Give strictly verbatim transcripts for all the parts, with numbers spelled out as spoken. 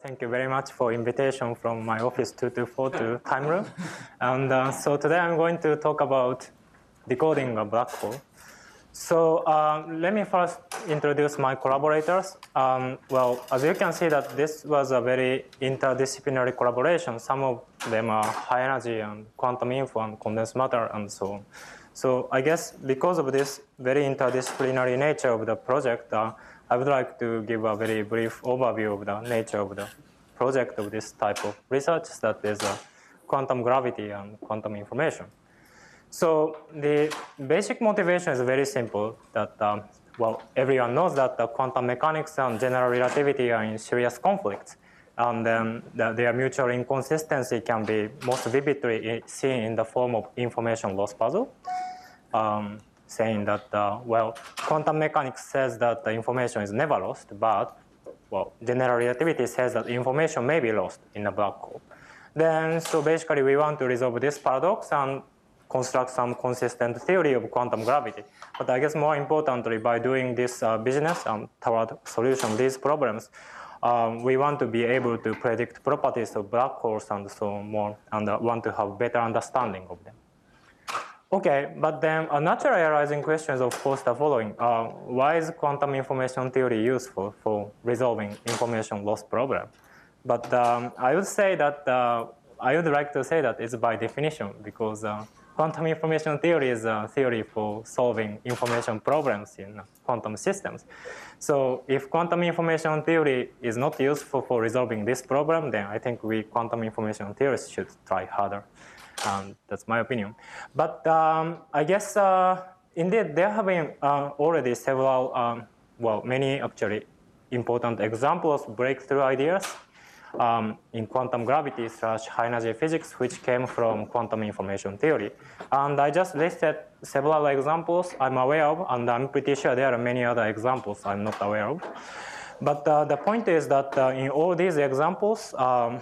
Thank you very much for invitation from my office two two four to Time Room. And uh, so today I'm going to talk about decoding a black hole. So um, let me first introduce my collaborators. Um, well, as you can see that this was a very interdisciplinary collaboration. Some of them are high energy and quantum info and condensed matter and so on. So I guess because of this very interdisciplinary nature of the project, uh, I would like to give a very brief overview of the nature of the project of this type of research, that is uh, quantum gravity and quantum information. So the basic motivation is very simple, that, um, well, everyone knows that the quantum mechanics and general relativity are in serious conflicts. And then the, their mutual inconsistency can be most vividly seen in the form of information loss puzzle, um, saying that, uh, well, quantum mechanics says that the information is never lost, but, well, general relativity says that information may be lost in a black hole. Then, so basically we want to resolve this paradox and construct some consistent theory of quantum gravity. But I guess more importantly, by doing this uh, business and toward solution of these problems, um, we want to be able to predict properties of black holes and so on more, and uh, want to have better understanding of them. Okay, but then a naturally arising question is of course the following. Uh, why is quantum information theory useful for resolving information loss problem? But um, I would say that, uh, I would like to say that it's by definition, because uh, quantum information theory is a theory for solving information problems in quantum systems. So if quantum information theory is not useful for resolving this problem, then I think we quantum information theorists should try harder. Um, that's my opinion. But um, I guess uh, indeed there have been uh, already several, um, well, many actually important examples of breakthrough ideas um, in quantum gravity slash high energy physics, which came from quantum information theory. And I just listed several examples I'm aware of, and I'm pretty sure there are many other examples I'm not aware of. But uh, the point is that uh, in all these examples, um,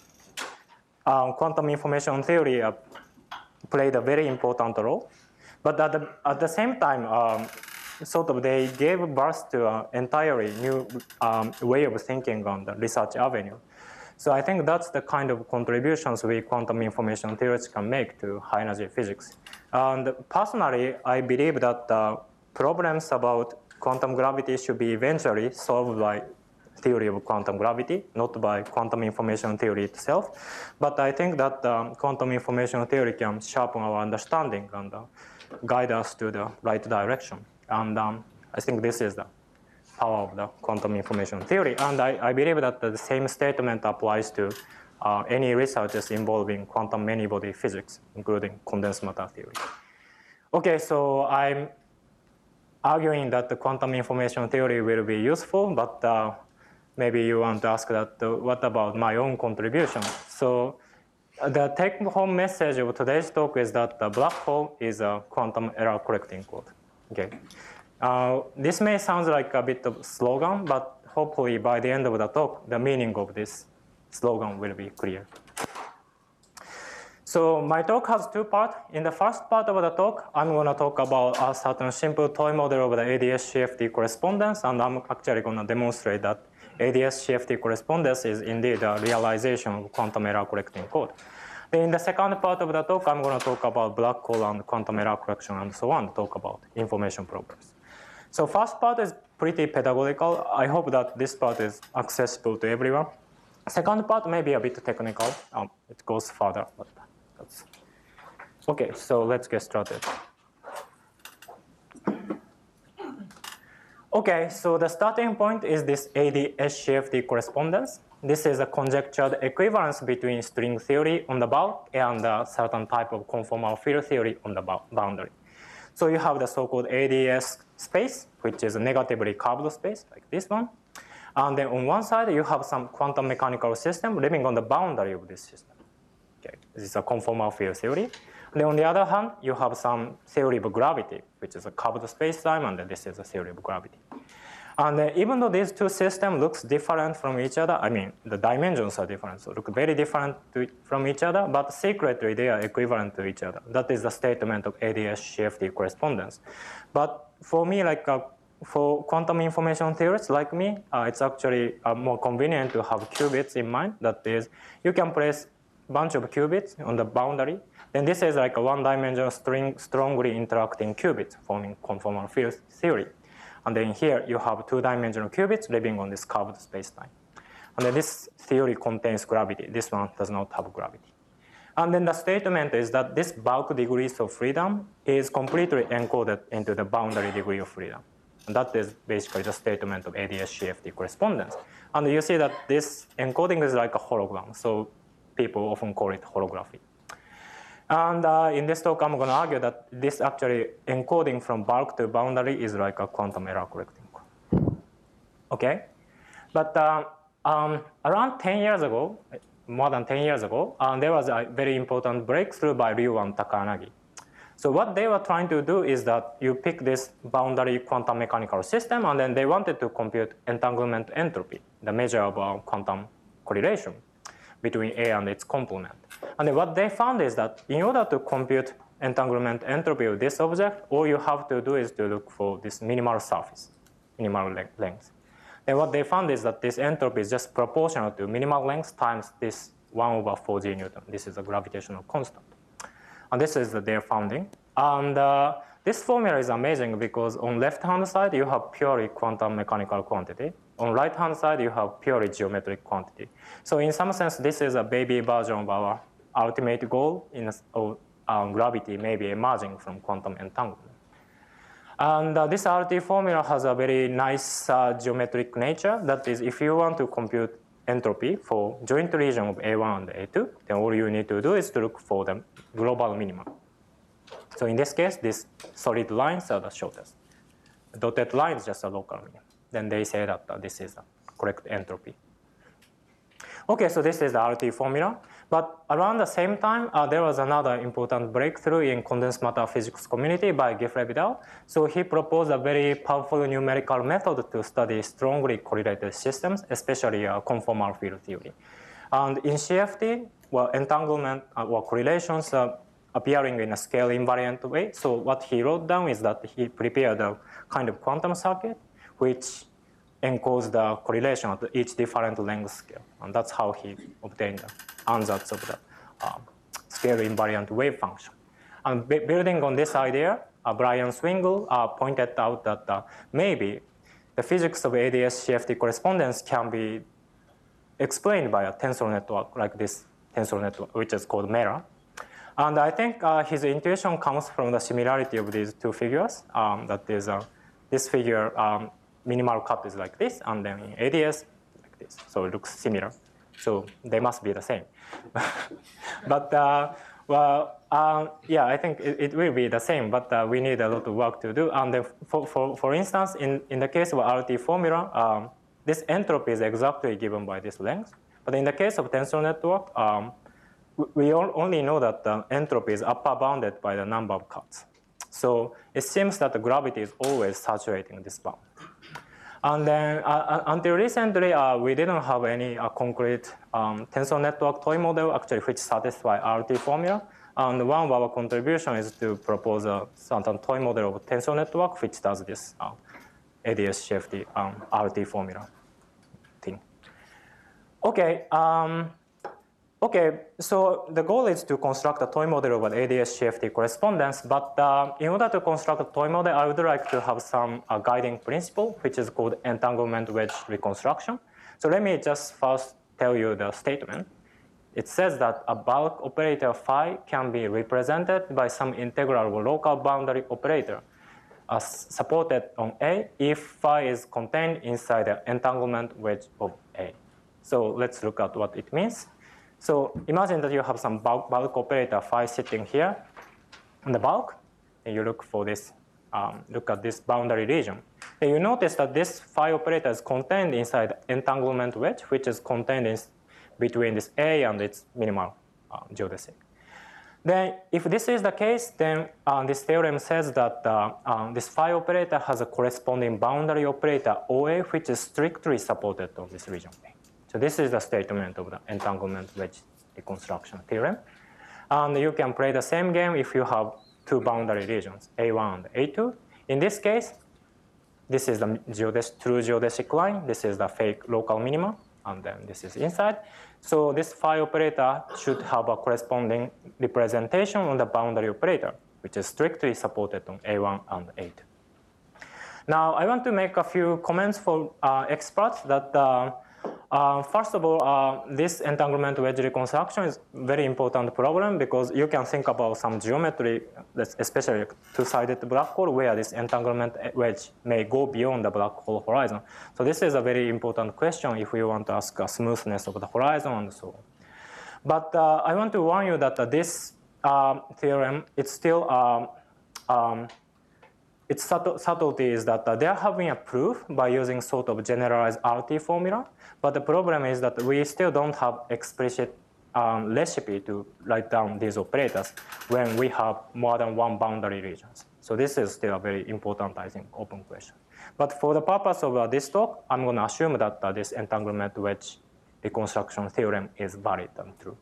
Um, quantum information theory uh, played a very important role. But at the, at the same time, um, sort of they gave birth to an entirely new um, way of thinking on the research avenue. So I think that's the kind of contributions we quantum information theorists can make to high energy physics. And personally, I believe that uh, problems about quantum gravity should be eventually solved by theory of quantum gravity, not by quantum information theory itself. But I think that um, quantum information theory can sharpen our understanding and uh, guide us to the right direction. And um, I think this is the power of the quantum information theory. And I, I believe that the same statement applies to uh, any researches involving quantum many-body physics, including condensed matter theory. Okay, so I'm arguing that the quantum information theory will be useful, but uh, maybe you want to ask that, uh, what about my own contribution? So uh, the take-home message of today's talk is that the black hole is a quantum error correcting code. Okay. Uh, this may sound like a bit of slogan, but hopefully by the end of the talk, the meaning of this slogan will be clear. So my talk has two parts. In the first part of the talk, I'm going to talk about a certain simple toy model of the A D S C F T correspondence, and I'm actually going to demonstrate that A D S C F T correspondence is indeed a realization of quantum error correcting code. Then in the second part of the talk, I'm going to talk about black hole and quantum error correction and so on, talk about information problems. So first part is pretty pedagogical. I hope that this part is accessible to everyone. Second part may be a bit technical. Um, it goes further, but that's okay. So let's get started. Okay, so the starting point is this A D S C F T correspondence. This is a conjectured equivalence between string theory on the bulk and a certain type of conformal field theory on the boundary. So you have the so-called A D S space, which is a negatively curved space, like this one. And then on one side, you have some quantum mechanical system living on the boundary of this system. Okay, this is a conformal field theory. And then on the other hand, you have some theory of gravity, which is a curved space-time, and then this is a theory of gravity. And uh, even though these two systems look different from each other, I mean, the dimensions are different, so look very different to, from each other, but secretly they are equivalent to each other. That is the statement of A D S C F T correspondence. But for me, like, uh, for quantum information theorists like me, uh, it's actually uh, more convenient to have qubits in mind. That is, you can place a bunch of qubits on the boundary. Then this is like a one-dimensional string strongly interacting qubits forming conformal field theory. And then here you have two-dimensional qubits living on this curved spacetime. And then this theory contains gravity. This one does not have gravity. And then the statement is that this bulk degrees of freedom is completely encoded into the boundary degree of freedom. And that is basically the statement of A D S C F T correspondence. And you see that this encoding is like a hologram. So people often call it holography. And uh, in this talk, I'm going to argue that this actually encoding from bulk to boundary is like a quantum error correcting. Okay? But uh, um, around ten years ago, more than ten years ago, uh, there was a very important breakthrough by Ryu and Takanagi. So what they were trying to do is that you pick this boundary quantum mechanical system, and then they wanted to compute entanglement entropy, the measure of uh, quantum correlation between A and its complement. And then what they found is that in order to compute entanglement entropy of this object, all you have to do is to look for this minimal surface, minimal le length. And what they found is that this entropy is just proportional to minimal length times this one over four G Newton. This is a gravitational constant. And this is their finding. And uh, this formula is amazing because on left-hand side, you have purely quantum mechanical quantity. On right-hand side, you have purely geometric quantity. So in some sense, this is a baby version of our ultimate goal in of, um, gravity maybe emerging from quantum entanglement. And uh, this R T formula has a very nice uh, geometric nature. That is, if you want to compute entropy for joint region of A one and A two, then all you need to do is to look for the global minimum. So in this case, these solid lines are the shortest. The dotted line is just a local minimum. Then they say that uh, this is the correct entropy. Okay, so this is the R T formula. But around the same time, uh, there was another important breakthrough in condensed matter physics community by Giffred et al. So he proposed a very powerful numerical method to study strongly correlated systems, especially uh, conformal field theory. And in C F T, well, entanglement uh, or correlations are appearing in a scale invariant way. So what he wrote down is that he prepared a kind of quantum circuit which encodes the correlation at each different length scale. And that's how he obtained the ansatz of the uh, scale invariant wave function. And building on this idea, uh, Brian Swingle uh, pointed out that uh, maybe the physics of A D S C F T correspondence can be explained by a tensor network like this tensor network, which is called Mera. And I think uh, his intuition comes from the similarity of these two figures. Um, that is, uh, this figure, um, minimal cut is like this, and then in A D S, like this. So it looks similar. So they must be the same. But, uh, well, uh, yeah, I think it, it will be the same, but uh, we need a lot of work to do. And for, for, for instance, in, in the case of R T formula, um, this entropy is exactly given by this length. But in the case of tensor network, um, we only know that the entropy is upper bounded by the number of cuts. So it seems that the gravity is always saturating this bound. And then uh, until recently, uh, we didn't have any uh, concrete um, tensor network toy model actually which satisfy R T formula. And one of our contributions is to propose a certain toy model of tensor network which does this uh, A D S C F T um, R T formula thing. Okay. Um, Okay, so the goal is to construct a toy model of an A D S C F T correspondence, but uh, in order to construct a toy model, I would like to have some uh, guiding principle, which is called entanglement wedge reconstruction. So let me just first tell you the statement. It says that a bulk operator phi can be represented by some integral or local boundary operator as supported on A if phi is contained inside the entanglement wedge of A. So let's look at what it means. So imagine that you have some bulk, bulk operator phi sitting here on the bulk, and you look for this, um, look at this boundary region. And you notice that this phi operator is contained inside entanglement wedge, which is contained in between this A and its minimal uh, geodesic. Then if this is the case, then uh, this theorem says that uh, um, this phi operator has a corresponding boundary operator O A, which is strictly supported on this region A. So this is the statement of the entanglement wedge reconstruction theorem. And you can play the same game if you have two boundary regions, A one and A two. In this case, this is the geodesic, true geodesic line. This is the fake local minima, and then this is inside. So this phi operator should have a corresponding representation on the boundary operator, which is strictly supported on A one and A two. Now, I want to make a few comments for uh, experts that, uh, uh, first of all, uh, this entanglement wedge reconstruction is a very important problem because you can think about some geometry, especially two-sided black hole, where this entanglement wedge may go beyond the black hole horizon. So this is a very important question if we want to ask a smoothness of the horizon and so on. But uh, I want to warn you that uh, this uh, theorem, it's still um, um, its subtlety is that uh, they are having a proof by using sort of generalized R T formula, but the problem is that we still don't have explicit um, recipe to write down these operators when we have more than one boundary regions. So this is still a very important, I think, open question. But for the purpose of uh, this talk, I'm going to assume that uh, this entanglement wedge reconstruction theorem is valid and true.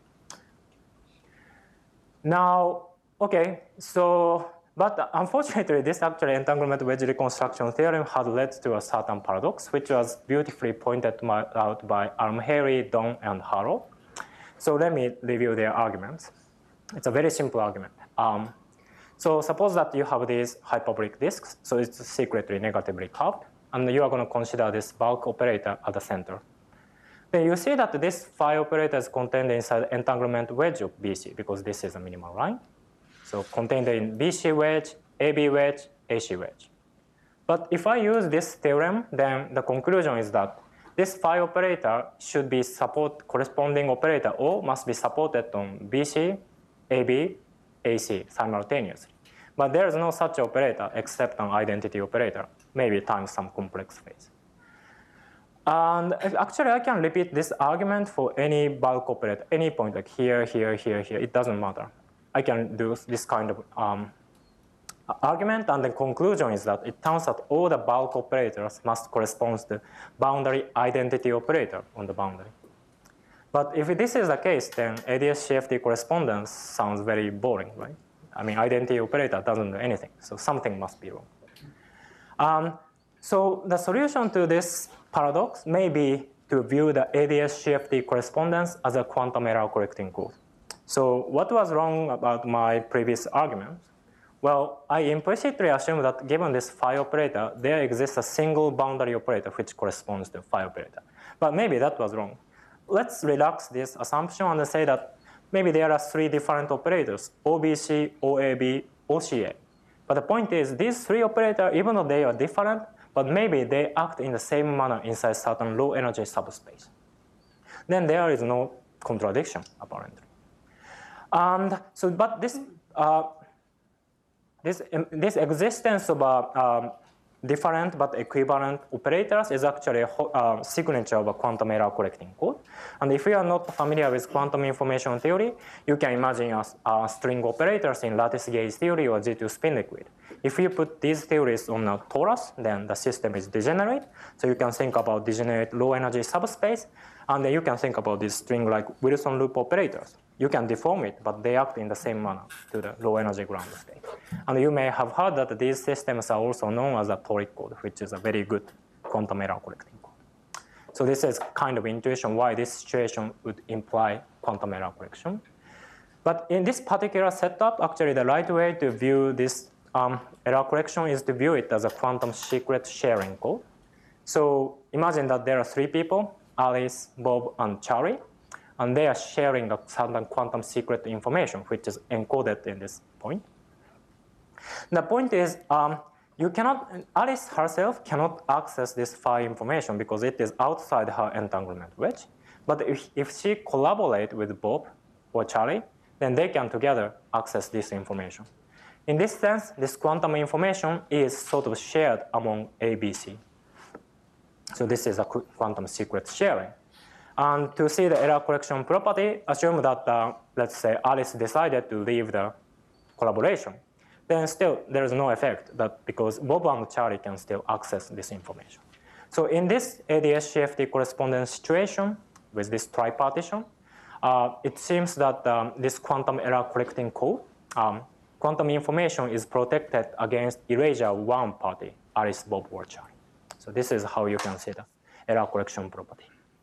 Now, okay, so But unfortunately, this actually entanglement wedge reconstruction theorem had led to a certain paradox, which was beautifully pointed out by Almheri, Don, and Harrow. So let me review their arguments. It's a very simple argument. Um, so suppose that you have these hyperbolic disks, so it's secretly negatively curved, and you are going to consider this bulk operator at the center. Then you see that this phi operator is contained inside the entanglement wedge of B C, because this is a minimal line. So contained in B C wedge, A B wedge, A C wedge. But if I use this theorem, then the conclusion is that this phi operator should be support corresponding operator O must be supported on B C, A B, A C simultaneously. But there is no such operator except an identity operator, maybe times some complex phase. And actually, I can repeat this argument for any bulk operator, any point like here, here, here, here. It doesn't matter. I can do this kind of um, argument, and the conclusion is that it turns out all the bulk operators must correspond to boundary identity operator on the boundary. But if this is the case, then A D S C F T correspondence sounds very boring, right? I mean, identity operator doesn't do anything, so something must be wrong. Um, so the solution to this paradox may be to view the A D S C F T correspondence as a quantum error correcting code. So what was wrong about my previous argument? Well, I implicitly assumed that given this phi operator, there exists a single boundary operator which corresponds to phi operator. But maybe that was wrong. Let's relax this assumption and say that maybe there are three different operators, O B C, O A B, O C A. But the point is, these three operators, even though they are different, but maybe they act in the same manner inside certain low energy subspace. Then there is no contradiction, apparently. And so, but this, uh, this, um, this existence of uh, um, different but equivalent operators is actually a uh, signature of a quantum error correcting code. And if you are not familiar with quantum information theory, you can imagine a, a string operators in lattice gauge theory or G two spin liquid. If you put these theories on a torus, then the system is degenerate. So you can think about degenerate low energy subspace, and then you can think about these string-like Wilson loop operators. You can deform it, but they act in the same manner to the low energy ground state. And you may have heard that these systems are also known as a toric code, which is a very good quantum error correcting code. So this is kind of intuition why this situation would imply quantum error correction. But in this particular setup, actually the right way to view this um, error correction is to view it as a quantum secret sharing code. So imagine that there are three people, Alice, Bob, and Charlie. And they are sharing a certain quantum secret information, which is encoded in this point. The point is, um, you cannot, Alice herself cannot access this phi information because it is outside her entanglement wedge. But if, if she collaborates with Bob or Charlie, then they can together access this information. In this sense, this quantum information is sort of shared among A, B, C. So this is a quantum secret sharing. And to see the error correction property, assume that, uh, let's say, Alice decided to leave the collaboration. Then still, there is no effect that because Bob and Charlie can still access this information. So in this A D S C F T correspondence situation with this tripartition, uh, it seems that um, this quantum error correcting code, um, quantum information is protected against erasure of one party, Alice, Bob, or Charlie. So this is how you can see the error correction property.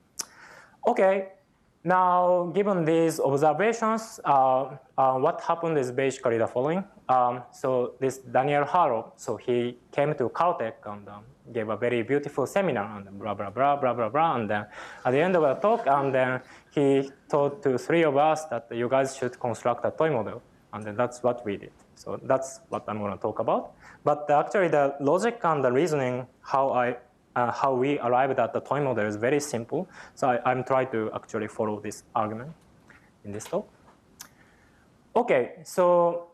Okay, now given these observations, uh, uh, what happened is basically the following. Um, so this Daniel Harlow, so he came to Caltech and um, gave a very beautiful seminar and blah, blah, blah, blah, blah, blah. And then at the end of the talk, and then he told to three of us that you guys should construct a toy model. And then that's what we did. So that's what I'm going to talk about. But actually the logic and the reasoning, how I Uh, how we arrived at the toy model is very simple. So I, I'm trying to actually follow this argument in this talk. Okay, so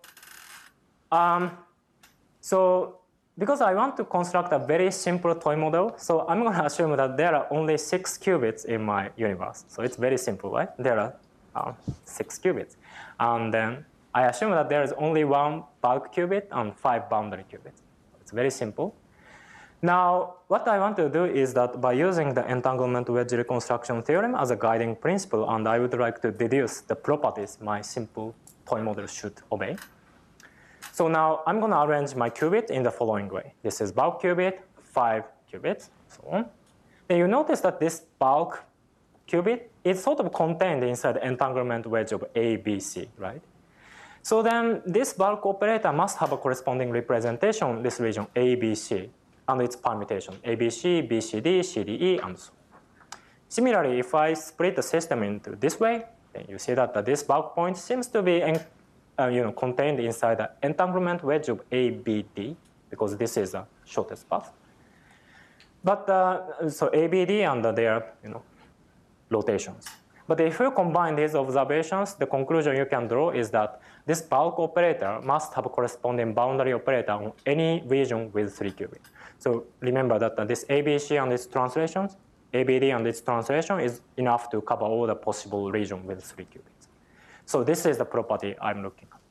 um, so because I want to construct a very simple toy model, so I'm going to assume that there are only six qubits in my universe. So it's very simple, right? There are uh, six qubits, and then I assume that there is only one bulk qubit and five boundary qubits. It's very simple. Now, what I want to do is that by using the entanglement wedge reconstruction theorem as a guiding principle, and I would like to deduce the properties my simple toy model should obey. So now I'm going to arrange my qubit in the following way. This is bulk qubit, five qubits, so on. Then you notice that this bulk qubit is sort of contained inside the entanglement wedge of A, B, C, right? So then this bulk operator must have a corresponding representation in this region A, B, C. And its permutation, A B C, B C D, C D E, and so on. Similarly, if I split the system into this way, then you see that this bulk point seems to be uh, you know, contained inside the entanglement wedge of A B D, because this is the shortest path. But uh, so A B D and their you know, rotations. But if you combine these observations, the conclusion you can draw is that this bulk operator must have a corresponding boundary operator on any region with three qubits. So remember that this A B C and its translations, A B D and its translation is enough to cover all the possible regions with three qubits. So this is the property I'm looking at.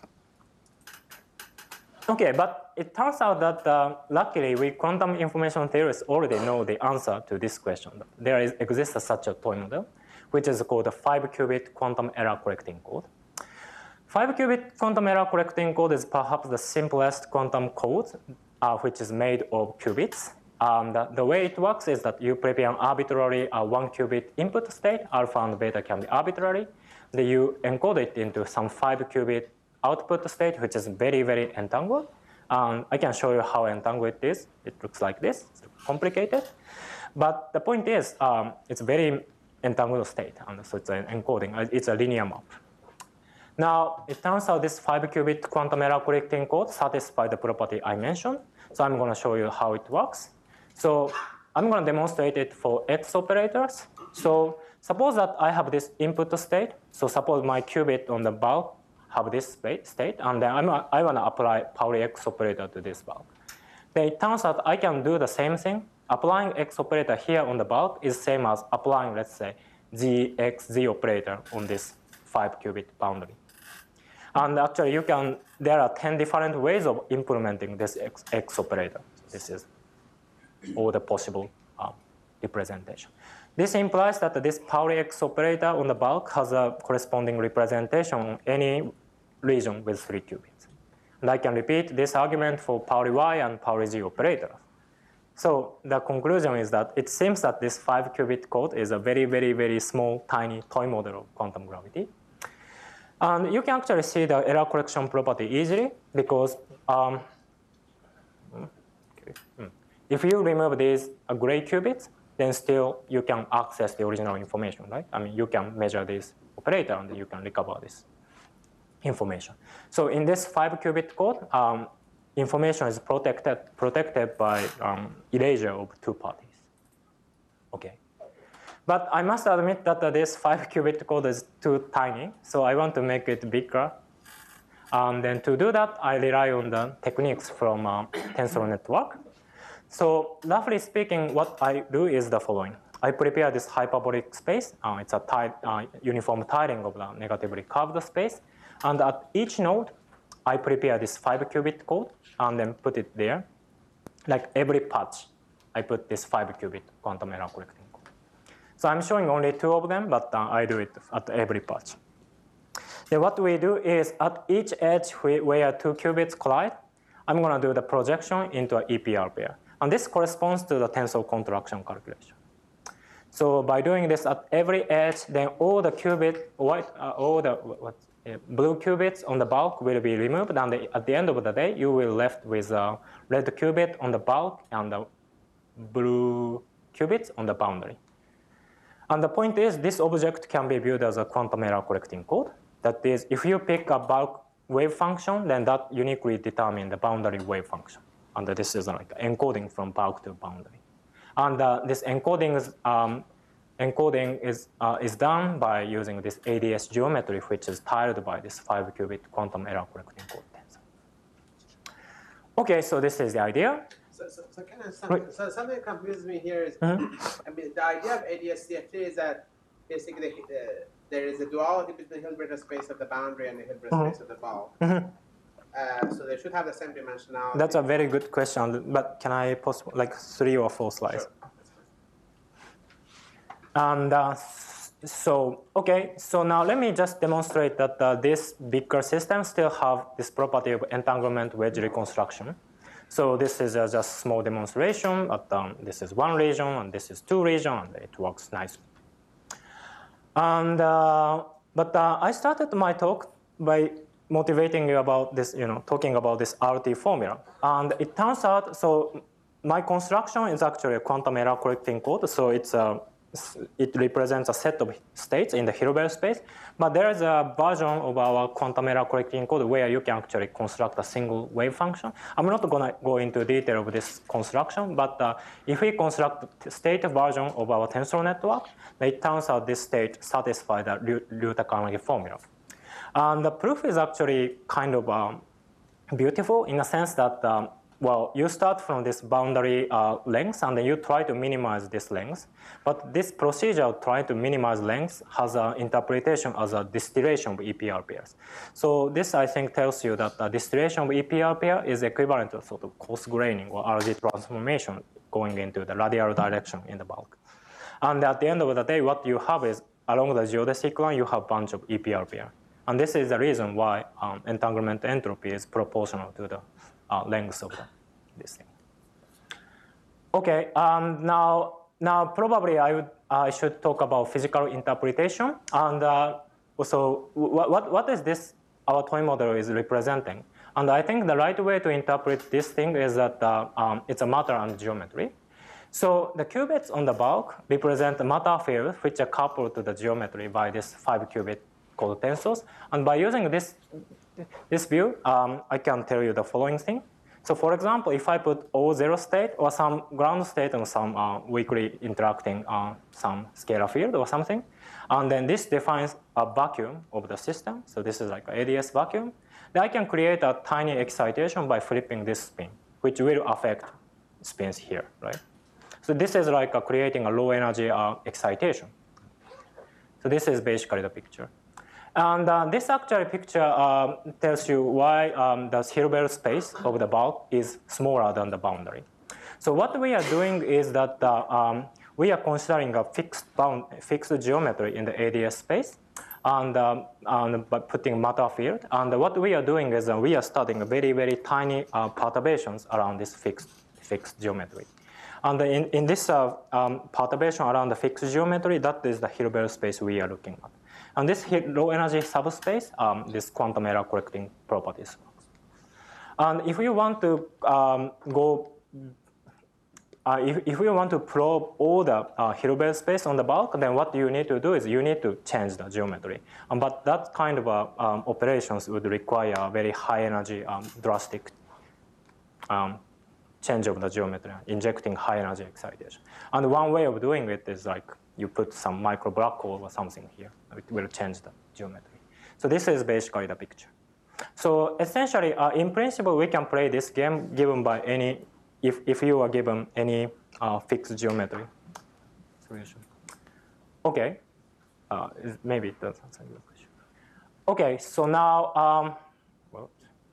Okay, but it turns out that uh, luckily we quantum information theorists already know the answer to this question. There is, exists such a toy model, which is called a five qubit quantum error correcting code. five qubit quantum error correcting code is perhaps the simplest quantum code, uh, which is made of qubits. Um, the, the way it works is that you prepare an arbitrary uh, one qubit input state, alpha and beta can be arbitrary. Then you encode it into some five qubit output state, which is very, very entangled. Um, I can show you how entangled it is. It looks like this. It's complicated. But the point is, um, it's very entangled state, and so it's an encoding. It's a linear map. Now, it turns out this five qubit quantum error correcting code satisfies the property I mentioned. So I'm going to show you how it works. So I'm going to demonstrate it for X operators. So suppose that I have this input state. So suppose my qubit on the bulk have this state, and then I'm, I want to apply Pauli X operator to this bulk. Then it turns out I can do the same thing. Applying X operator here on the bulk is same as applying, let's say, Z X Z operator on this five qubit boundary. And actually, you can. There are ten different ways of implementing this X, X operator. So this is all the possible um, representation. This implies that this Pauli X operator on the bulk has a corresponding representation on any region with three qubits. And I can repeat this argument for Pauli Y and Pauli Z operators. So the conclusion is that it seems that this five qubit code is a very, very, very small, tiny toy model of quantum gravity. And you can actually see the error correction property easily because um, okay. if you remove these uh, gray qubits, then still you can access the original information, right? I mean, you can measure this operator and you can recover this information. So in this five qubit code, um, information is protected, protected by um, erasure of two parties. Okay. But I must admit that uh, this five qubit code is too tiny, so I want to make it bigger. And then to do that, I rely on the techniques from uh, tensor network. So roughly speaking, what I do is the following. I prepare this hyperbolic space. Uh, it's a tie, uh, uniform tiling of the negatively curved space. And at each node, I prepare this five qubit code and then put it there. Like every patch, I put this five qubit quantum error correcting code. So I'm showing only two of them, but uh, I do it at every patch. Then what we do is at each edge where two qubits collide, I'm going to do the projection into an E P R pair. And this corresponds to the tensor contraction calculation. So by doing this at every edge, then all the qubit, white, uh, all the what, uh, blue qubits on the bulk will be removed, and the, at the end of the day, you will left with a red qubit on the bulk and the blue qubits on the boundary. And the point is, this object can be viewed as a quantum error correcting code. That is, if you pick a bulk wave function, then that uniquely determines the boundary wave function. And this is like encoding from bulk to boundary. And uh, this encoding is, um, encoding is, uh, is done by using this A D S geometry, which is tiled by this five qubit quantum error correcting code tensor. Okay, so this is the idea. So, so, so, can I, something, so something that confuses me here is, mm-hmm. I mean, the idea of A D S C F T is that basically uh, there is a duality between the Hilbert space of the boundary and the Hilbert mm-hmm. space of the bulk. Mm-hmm. Uh, so they should have the same dimensionality. That's a very good question, but can I post like three or four slides? Sure. And uh, so, okay, so now let me just demonstrate that uh, this bigger system still have this property of entanglement wedge reconstruction. So this is uh, just small demonstration, but um, this is one region and this is two region, and it works nicely. And uh, but uh, I started my talk by motivating you about this, you know, talking about this R T formula. And it turns out, so my construction is actually a quantum error correcting code. So it's a, it represents a set of states in the Hilbert space. But there is a version of our quantum error correcting code where you can actually construct a single wave function. I'm not going to go into detail of this construction, but uh, if we construct the state version of our tensor network, it turns out this state satisfies the Ryu-Takahashi formula. And the proof is actually kind of um, beautiful in the sense that, um, well, you start from this boundary uh, length and then you try to minimize this length. But this procedure of trying to minimize length has an interpretation as a distillation of E P R pairs. So this, I think, tells you that the distillation of E P R pair is equivalent to sort of coarse graining or R G transformation going into the radial direction in the bulk. And at the end of the day, what you have is along the geodesic line, you have a bunch of E P R pair. And this is the reason why um, entanglement entropy is proportional to the uh, length of the, this thing. Okay, um, now, now probably I, would, uh, I should talk about physical interpretation. And uh, so what, what is this our toy model is representing? And I think the right way to interpret this thing is that uh, um, it's a matter and geometry. So the qubits on the bulk represent the matter fields which are coupled to the geometry by this five qubit called tensors. And by using this, this view, um, I can tell you the following thing. So for example, if I put O zero state or some ground state and some uh, weakly interacting uh, some scalar field or something, and then this defines a vacuum of the system. So this is like an A D S vacuum. Then I can create a tiny excitation by flipping this spin, which will affect spins here, right? So this is like a creating a low energy uh, excitation. So this is basically the picture. And uh, this actually picture uh, tells you why um, the Hilbert space of the bulk is smaller than the boundary. So what we are doing is that uh, um, we are considering a fixed bound, fixed geometry in the A D S space, and, um, and by putting matter field. And what we are doing is uh, we are studying very very tiny uh, perturbations around this fixed fixed geometry. And in, in this uh, um, perturbation around the fixed geometry, that is the Hilbert space we are looking at. And this low energy subspace, um, this quantum error correcting properties. And if we want to um, go, uh, if, if we want to probe all the uh, Hilbert space on the bulk, then what you need to do is you need to change the geometry. Um, but that kind of uh, um, operations would require a very high energy, um, drastic um, change of the geometry, injecting high energy excitation. And one way of doing it is like you put some micro black hole or something here. It will change the geometry. So this is basically the picture. So essentially, uh, in principle, we can play this game given by any, if, if you are given any uh, fixed geometry solution. Okay, uh, maybe it does answer your question. Okay, so now, um, well,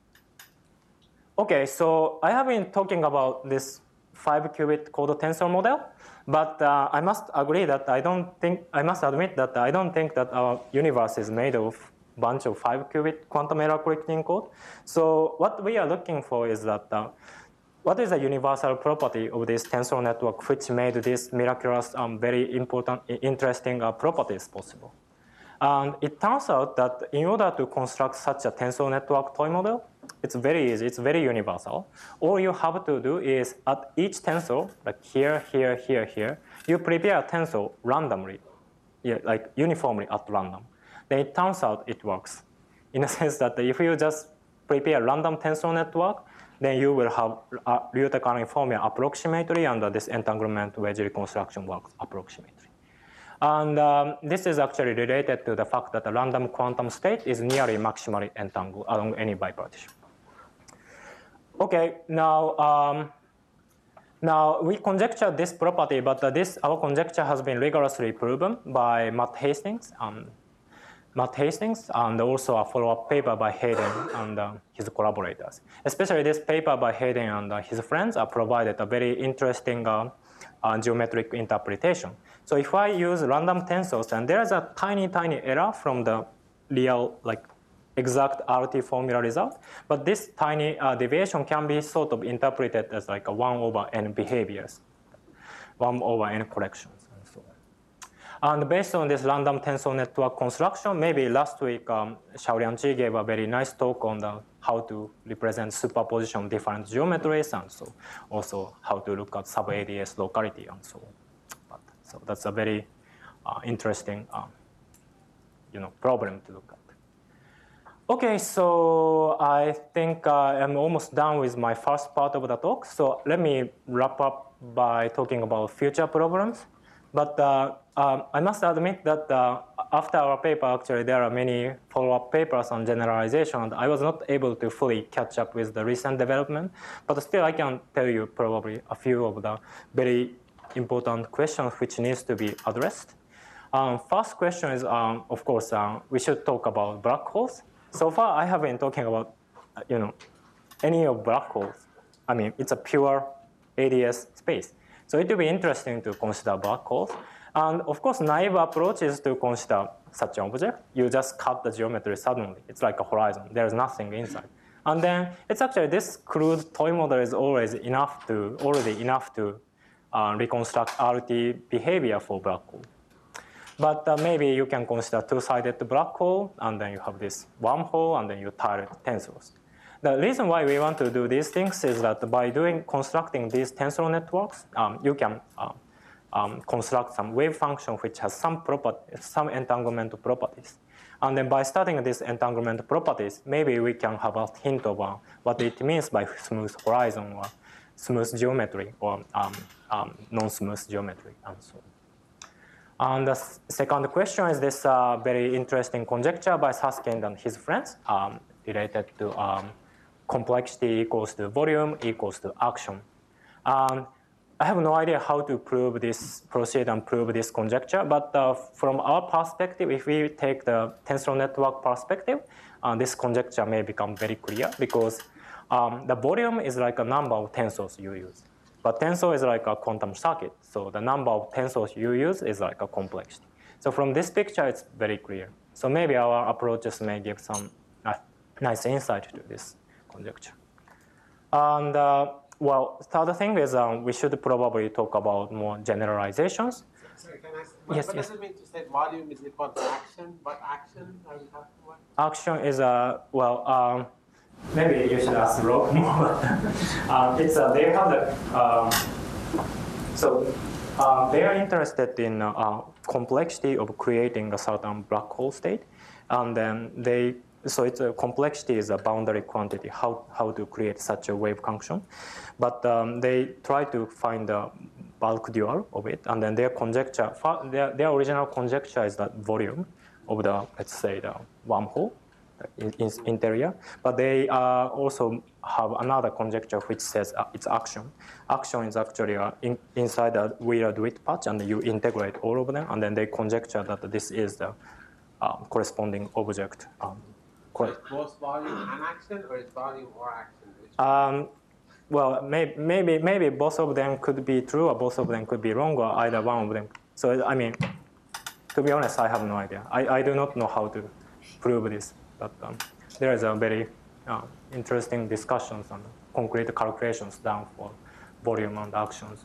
okay, so I have been talking about this five qubit code tensor model, but uh, I must agree that I don't think, I must admit that I don't think that our universe is made of a bunch of five qubit quantum error correcting code. So what we are looking for is that, uh, what is the universal property of this tensor network which made this miraculous, um, very important, interesting uh, properties possible? And it turns out that in order to construct such a tensor network toy model, it's very easy, it's very universal. All you have to do is at each tensor, like here, here, here, here, you prepare a tensor randomly, yeah, like uniformly at random. Then it turns out it works. In a sense that if you just prepare a random tensor network, then you will have a Lyotard formula approximately, and this entanglement wedge reconstruction works approximately. And um, this is actually related to the fact that the random quantum state is nearly maximally entangled along any bipartition. Okay, now, um, now we conjecture this property, but uh, this our conjecture has been rigorously proven by Matt Hastings, um, Matt Hastings, and also a follow-up paper by Hayden and uh, his collaborators. Especially this paper by Hayden and uh, his friends uh, provided a very interesting uh, uh, geometric interpretation. So if I use random tensors, and there is a tiny, tiny error from the real, like, exact R T formula result, but this tiny uh, deviation can be sort of interpreted as like a one over n behaviors, one over n corrections, and so on. And based on this random tensor network construction, maybe last week um, Xiaoliang Qi gave a very nice talk on the, how to represent superposition of different geometries, and so also how to look at sub-A D S locality and so on. So that's a very uh, interesting, um, you know, problem to look at. Okay, so I think uh, I'm almost done with my first part of the talk. So let me wrap up by talking about future problems. But uh, um, I must admit that uh, after our paper, actually, there are many follow-up papers on generalization. And I was not able to fully catch up with the recent development. But still, I can tell you probably a few of the very important questions which needs to be addressed. Um, first question is, um, of course, uh, we should talk about black holes. So far, I have been talking about, you know, any of black holes. I mean, it's a pure A D S space. So it will be interesting to consider black holes. And of course, naive approach is to consider such an object. You just cut the geometry suddenly. It's like a horizon. There's nothing inside. And then it's actually this crude toy model is always enough to, already enough to Uh, reconstruct R T behavior for black hole. But uh, maybe you can consider two-sided black hole, and then you have this wormhole, and then you tile tensors. The reason why we want to do these things is that by doing constructing these tensor networks, um, you can uh, um, construct some wave function which has some property, some entanglement properties. And then by studying these entanglement properties, maybe we can have a hint of uh, what it means by smooth horizon or smooth geometry or um, um, non-smooth geometry and so on. And the second question is this uh, very interesting conjecture by Susskind and his friends um, related to um, complexity equals to volume equals to action. Um, I have no idea how to prove this, proceed and prove this conjecture, but uh, from our perspective, if we take the tensor network perspective, uh, this conjecture may become very clear because Um, the volume is like a number of tensors you use. But tensor is like a quantum circuit. So the number of tensors you use is like a complexity. So from this picture, it's very clear. So maybe our approaches may give some uh, nice insight to this conjecture. And uh, well, the other thing is um, we should probably talk about more generalizations. Sorry, can I ask, what, yes, what yes. does it mean to say volume is equal to action? What action are we talking about? Action is, uh, well, um, maybe you should ask Rob more. um, it's uh, they have the um, so um, they are interested in uh, uh, complexity of creating a certain black hole state, and then they so it's a complexity is a boundary quantity how how to create such a wave function, but um, they try to find the bulk dual of it, and then their conjecture their their original conjecture is that volume of the let's say the wormhole. In, in interior, but they uh, also have another conjecture which says uh, it's action. Action is actually uh, in, inside a Wheeler-DeWitt patch, and you integrate all of them, and then they conjecture that this is the um, corresponding object. Um, so it's both volume and action, or it's volume or action? Um, well, may, maybe maybe both of them could be true, or both of them could be wrong, or either one of them. So I mean, to be honest, I have no idea. I, I do not know how to prove this. But um, there is a very uh, interesting discussions on concrete calculations done for volume and actions.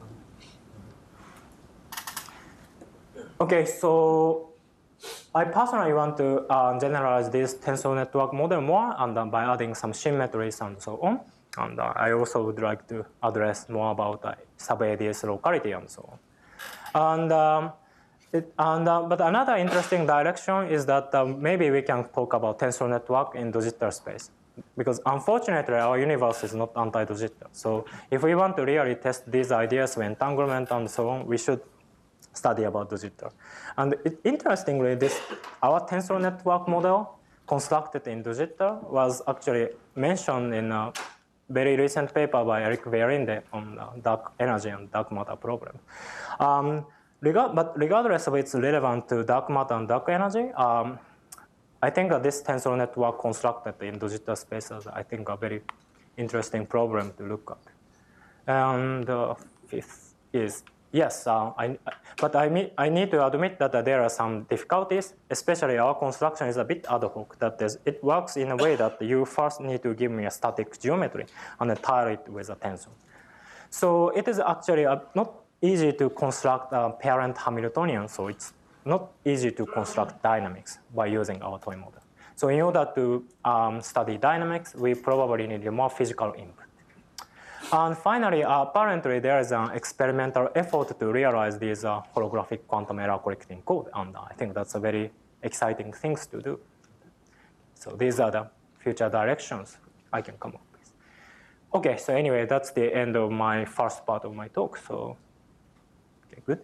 Okay, so I personally want to uh, generalize this tensor network model more, and uh, by adding some symmetries and so on. And uh, I also would like to address more about uh, sub-A D S locality and so on. And, um, it, and uh, but another interesting direction is that uh, maybe we can talk about tensor network in digital space, because unfortunately our universe is not anti-digital. So if we want to really test these ideas with entanglement and so on, we should study about digital. And it, interestingly, this our tensor network model constructed in digital was actually mentioned in a very recent paper by Eric Verlinde on uh, dark energy and dark matter problem. Um, regard, but regardless of its relevance to dark matter and dark energy, um, I think that this tensor network constructed in digital spaces, I think, a very interesting problem to look at. And uh, fifth is yes, uh, I, but I, mean, I need to admit that uh, there are some difficulties, especially our construction is a bit ad hoc. That is, it works in a way that you first need to give me a static geometry and then tile it with a tensor. So it is actually uh, not easy to construct a parent Hamiltonian, so it's not easy to construct dynamics by using our toy model. So in order to um, study dynamics, we probably need a more physical input. And finally, uh, apparently there is an experimental effort to realize these uh, holographic quantum error correcting code, and I think that's a very exciting things to do. So these are the future directions I can come up with. Okay, so anyway, that's the end of my first part of my talk. So, okay, good.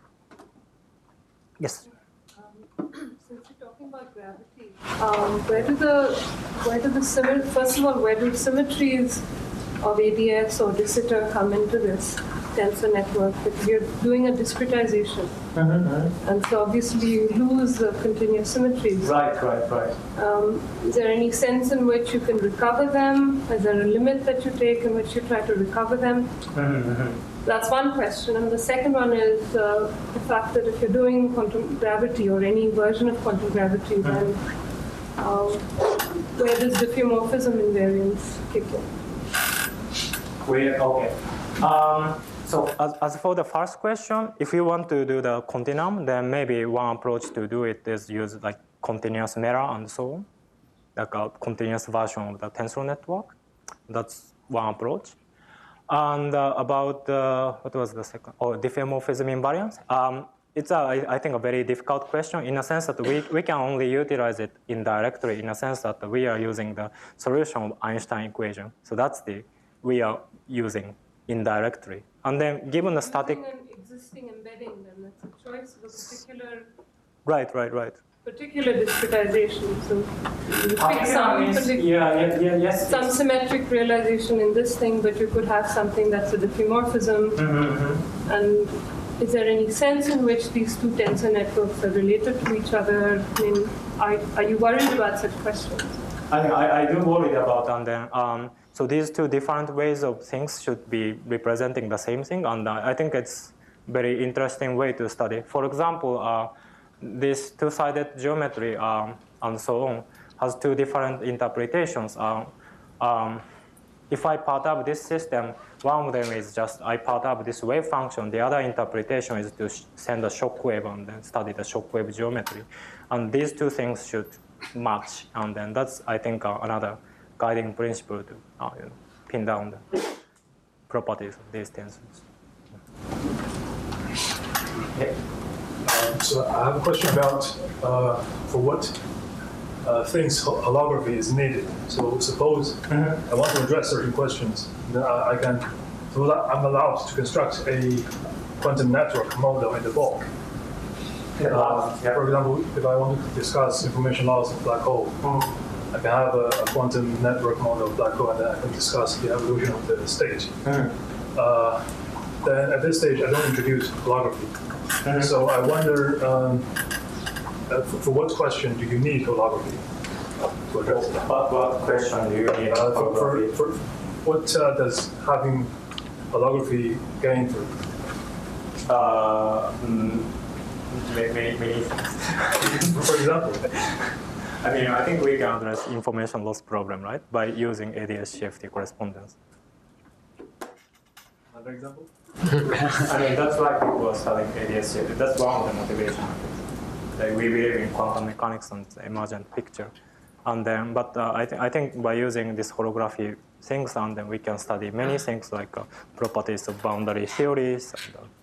Yes. Um, since you're talking about gravity, um, where do the where do the symmetry? First of all, where do symmetries of A D S or de Sitter come into this tensor network? Because you're doing a discretization. Mm-hmm. And so obviously you lose the continuous symmetries. Right, right, right. Um, is there any sense in which you can recover them? Is there a limit that you take in which you try to recover them? Mm-hmm. That's one question. And the second one is uh, the fact that if you're doing quantum gravity or any version of quantum gravity, mm-hmm. then uh, where does diffeomorphism invariance kick in? We're, okay. Um, so as, as for the first question, if you want to do the continuum, then maybe one approach to do it is use like continuous mirror and so on, like a continuous version of the tensor network. That's one approach. And uh, about, uh, what was the second? Oh, diffeomorphism invariance. Um, it's, a, I, I think, a very difficult question in a sense that we, we can only utilize it indirectly in a sense that we are using the solution of Einstein equation. So that's the we are using indirectly. And then given the static... Using an existing embedding, then that's a choice of a particular... Right, right, right. Particular discretization. So you Uh, pick some, is, yeah, yeah, yeah, yes, some yes. symmetric realization in this thing, but you could have something that's a diffeomorphism. Mm-hmm. And is there any sense in which these two tensor networks are related to each other? I mean, are, are you worried about such questions? I, I, I do worry about and then, um, so these two different ways of things should be representing the same thing, and uh, I think it's very interesting way to study. For example, uh, this two-sided geometry um, and so on has two different interpretations. Uh, um, if I part up this system, one of them is just I part up this wave function. The other interpretation is to sh send a shock wave and then study the shock wave geometry. And these two things should match, and then that's, I think, uh, another guiding principle to uh, you know, pin down the properties of these tensors. Yeah. Um, so I have a question about uh, for what uh, things holography is needed. So suppose mm-hmm. I want to address certain questions, then I, I can, so that I'm allowed to construct a quantum network model in the bulk. Uh, yeah. For example, if I want to discuss information loss of black hole, mm-hmm. I can have a, a quantum network model of black hole, and then I can discuss the evolution of the state. Mm-hmm. uh, then at this stage, I don't introduce holography. Mm-hmm. So I wonder, um, uh, for, for what question do you need holography to address that? What, what question do you need uh, for, for, for what uh, does having holography gain for you? Uh, mm, Many, many things. For example? I mean, I think we can address information loss problem, right, by using A D S C F T correspondence. Another example? I mean, that's why people are studying A D S C F. That's one of the motivations. Like we believe in quantum mechanics and the emergent picture. And then, but uh, I, th I think by using this holography things, and then we can study many things like uh, properties of boundary theories. And, uh,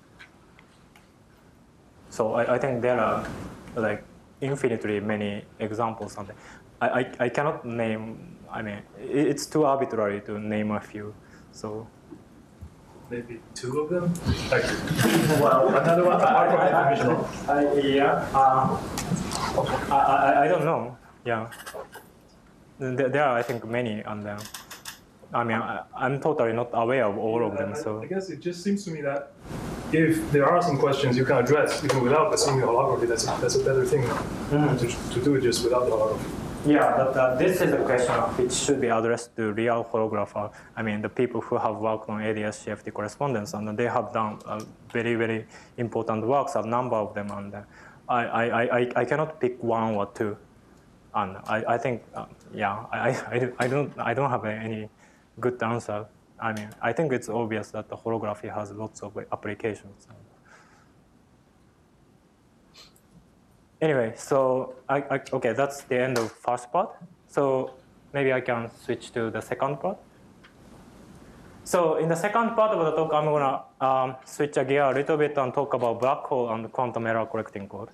so I, I think there are like infinitely many examples. And I, I, I cannot name, I mean, it's too arbitrary to name a few. So maybe two of them? Like, well, another one? I, I, I, I, yeah, uh, I, I, I don't know. Yeah, there, there are, I think, many, and uh, I mean, I, I'm totally not aware of all of them. So I, I guess it just seems to me that if there are some questions you can address even without assuming holography, that's a, that's a better thing mm-hmm. to, to do it just without the holography. Yeah, but uh, this is a question which should be addressed to real holographer. I mean, the people who have worked on A D S C F T correspondence, and they have done uh, very, very important works, a number of them, and uh, I, I, I, I cannot pick one or two. And I, I think, uh, yeah, I, I, I, don't, I don't have any good answer. I mean, I think it's obvious that the holography has lots of applications. Anyway, so, I, I, okay, that's the end of first part. So maybe I can switch to the second part. So in the second part of the talk, I'm gonna um, switch a gear a little bit and talk about black hole and quantum error correcting code.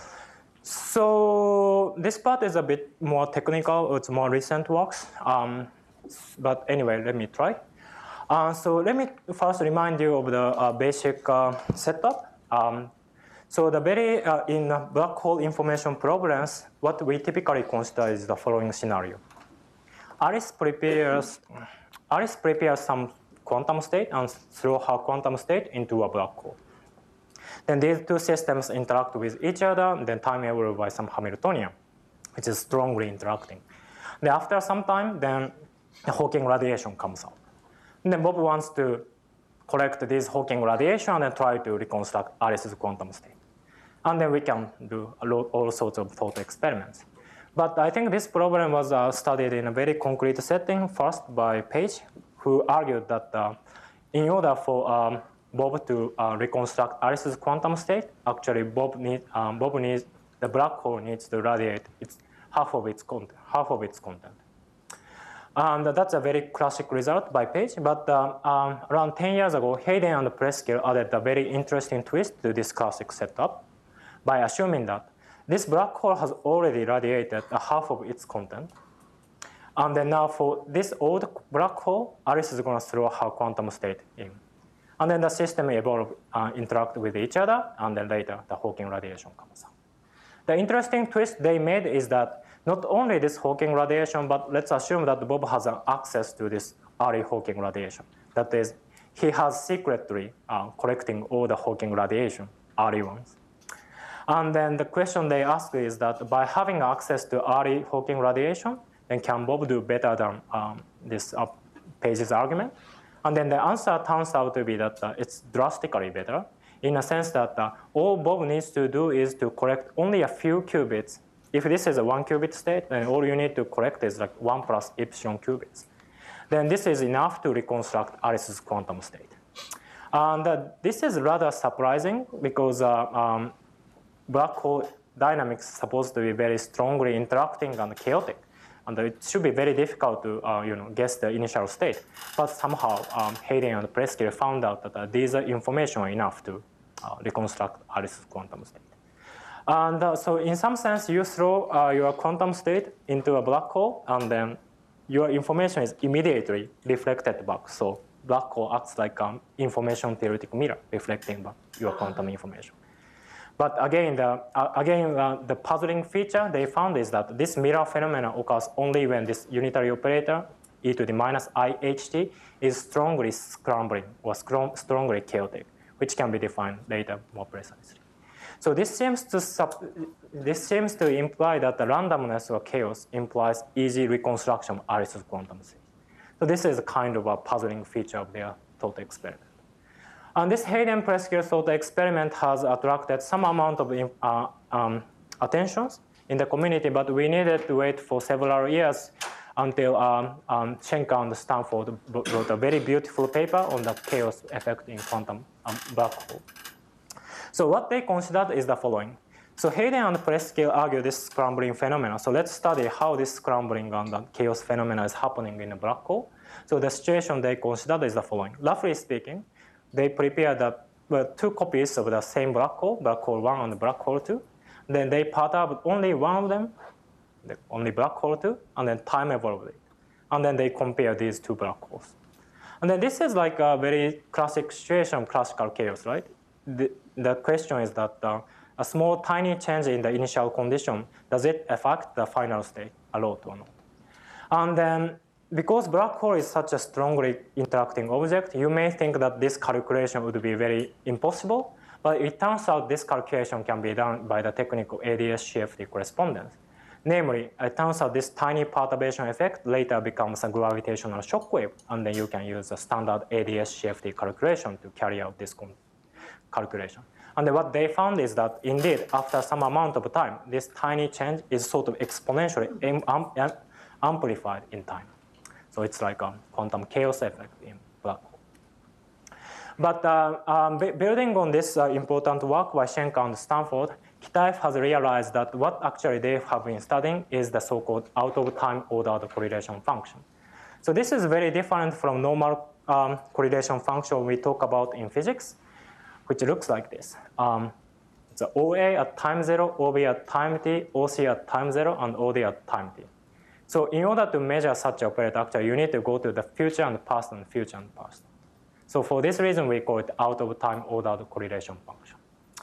So this part is a bit more technical. It's more recent works. Um, but anyway, let me try. Uh, so let me first remind you of the uh, basic uh, setup. Um, so the very uh, in black hole information problems, what we typically consider is the following scenario. Alice prepares, Alice prepares some quantum state and throws her quantum state into a black hole. Then these two systems interact with each other, then time evolved by some Hamiltonian, which is strongly interacting. Then after some time, then the Hawking radiation comes out. And then Bob wants to collect this Hawking radiation and try to reconstruct Alice's quantum state. And then we can do all sorts of thought experiments. But I think this problem was uh, studied in a very concrete setting, first by Page, who argued that uh, in order for um, Bob to uh, reconstruct Alice's quantum state, actually Bob, need, um, Bob needs, the black hole needs to radiate its, half of its content, half of its content. And that's a very classic result by Page, but uh, um, around ten years ago, Hayden and Preskill added a very interesting twist to this classic setup by assuming that this black hole has already radiated a half of its content. And then now for this old black hole, Alice is going to throw her quantum state in. And then the system evolve, uh, interact with each other, and then later the Hawking radiation comes out. The interesting twist they made is that not only this Hawking radiation, but let's assume that Bob has uh, access to this early Hawking radiation. That is, he has secretly uh, collecting all the Hawking radiation, early ones. And then the question they ask is that by having access to early Hawking radiation, then can Bob do better than um, this uh, Page's argument? And then the answer turns out to be that uh, it's drastically better, in a sense that uh, all Bob needs to do is to collect only a few qubits. If this is a one qubit state, then all you need to collect is like one plus epsilon qubits. Then this is enough to reconstruct Alice's quantum state. And uh, this is rather surprising because uh, um, black hole dynamics is supposed to be very strongly interacting and chaotic. And it should be very difficult to uh, you know, guess the initial state. But somehow, um, Hayden and Preskill found out that uh, these are information enough to uh, reconstruct Alice's quantum state. And uh, so in some sense, you throw uh, your quantum state into a black hole, and then your information is immediately reflected back. So black hole acts like an information theoretic mirror, reflecting back your quantum information. But again, the, uh, again uh, the puzzling feature they found is that this mirror phenomenon occurs only when this unitary operator, e to the minus I H t, is strongly scrambling or strongly chaotic, which can be defined later more precisely. So this seems to, sub this seems to imply that the randomness or chaos implies easy reconstruction of Alice's quantum state. So this is a kind of a puzzling feature of their thought experiment. And this Hayden-Preskill thought experiment has attracted some amount of uh, um, attentions in the community, but we needed to wait for several years until um, um, Schenker and Stanford wrote a very beautiful paper on the chaos effect in quantum um, black hole. So what they considered is the following. So Hayden and Preskill argue this scrambling phenomenon. So let's study how this scrambling and the chaos phenomena is happening in a black hole. So the situation they considered is the following. Roughly speaking, they prepared the, well, two copies of the same black hole, black hole one and black hole two. Then they perturbed only one of them, the only black hole two, and then time evolved it. And then they compare these two black holes. And then this is like a very classic situation, classical chaos, right? The, the question is that uh, a small tiny change in the initial condition, does it affect the final state a lot or not? And then because black hole is such a strongly interacting object, you may think that this calculation would be very impossible, but it turns out this calculation can be done by the technique of A D S C F T correspondence. Namely, it turns out this tiny perturbation effect later becomes a gravitational shock wave, and then you can use a standard A D S C F T calculation to carry out this calculation. And what they found is that indeed, after some amount of time, this tiny change is sort of exponentially amplified in time. So it's like a quantum chaos effect in black hole. But uh, um, building on this uh, important work by Schenker and Stanford, Kitaev has realized that what actually they have been studying is the so-called out-of-time ordered correlation function. So this is very different from normal um, correlation function we talk about in physics, which looks like this. Um, it's a O A at time zero, O B at time t, O C at time zero, and O D at time t. So in order to measure such operator, actually you need to go to the future and past and future and past. So for this reason, we call it out-of-time ordered correlation function.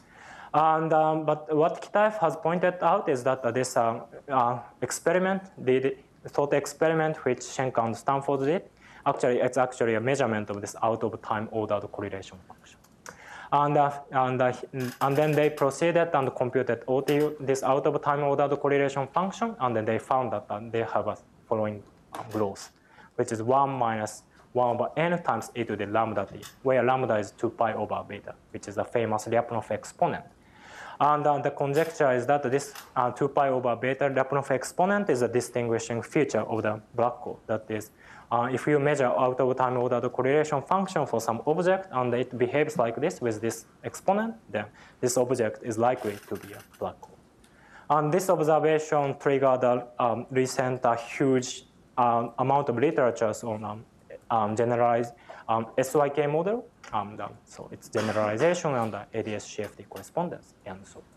And, um, but what Kitaev has pointed out is that uh, this uh, uh, experiment, the thought experiment which Schenker and Stanford did, actually it's actually a measurement of this out-of-time ordered correlation function. And, uh, and, uh, and then they proceeded and computed O T U, this out-of-time ordered correlation function, and then they found that uh, they have a following uh, growth, which is one minus one over n times e to the lambda t, where lambda is two pi over beta, which is a famous Lyapunov exponent. And uh, the conjecture is that this uh, two pi over beta Lyapunov exponent is a distinguishing feature of the black hole. That is, uh, if you measure out-of-time ordered correlation function for some object and it behaves like this with this exponent, then this object is likely to be a black hole. And this observation triggered a um, recent uh, huge um, amount of literature on um, um, generalized um, S Y K model. Um, the, so it's generalization and the A D S C F T correspondence and so on.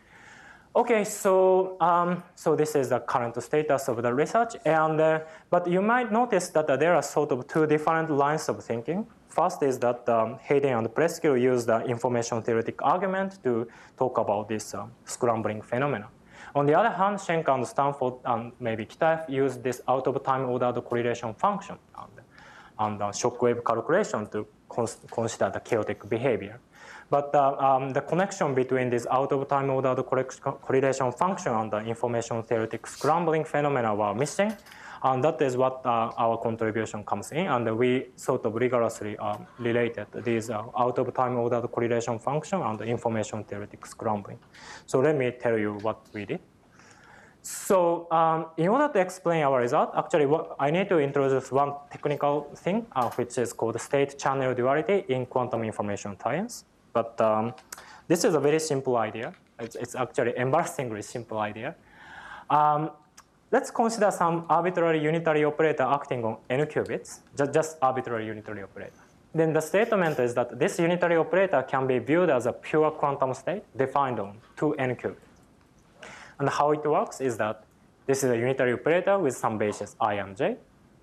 Okay, so um, so this is the current status of the research, and uh, but you might notice that uh, there are sort of two different lines of thinking. First is that um, Hayden and Preskill use the information theoretic argument to talk about this uh, scrambling phenomenon. On the other hand, Schenker and Stanford and maybe Kitaev use this out-of-time ordered correlation function and, and uh, shock wave calculation to cons consider the chaotic behavior. But uh, um, the connection between this out-of-time ordered correlation function and the information theoretic scrambling phenomena were missing. And that is what uh, our contribution comes in. And we sort of rigorously uh, related these uh, out-of-time ordered correlation function and the information theoretic scrambling. So let me tell you what we did. So um, in order to explain our result, actually what, I need to introduce one technical thing, uh, which is called state channel duality in quantum information science. But um, this is a very simple idea. It's, it's actually embarrassingly simple idea. Um, let's consider some arbitrary unitary operator acting on n qubits, just, just arbitrary unitary operator. Then the statement is that this unitary operator can be viewed as a pure quantum state defined on two n qubits. And how it works is that this is a unitary operator with some basis I and j.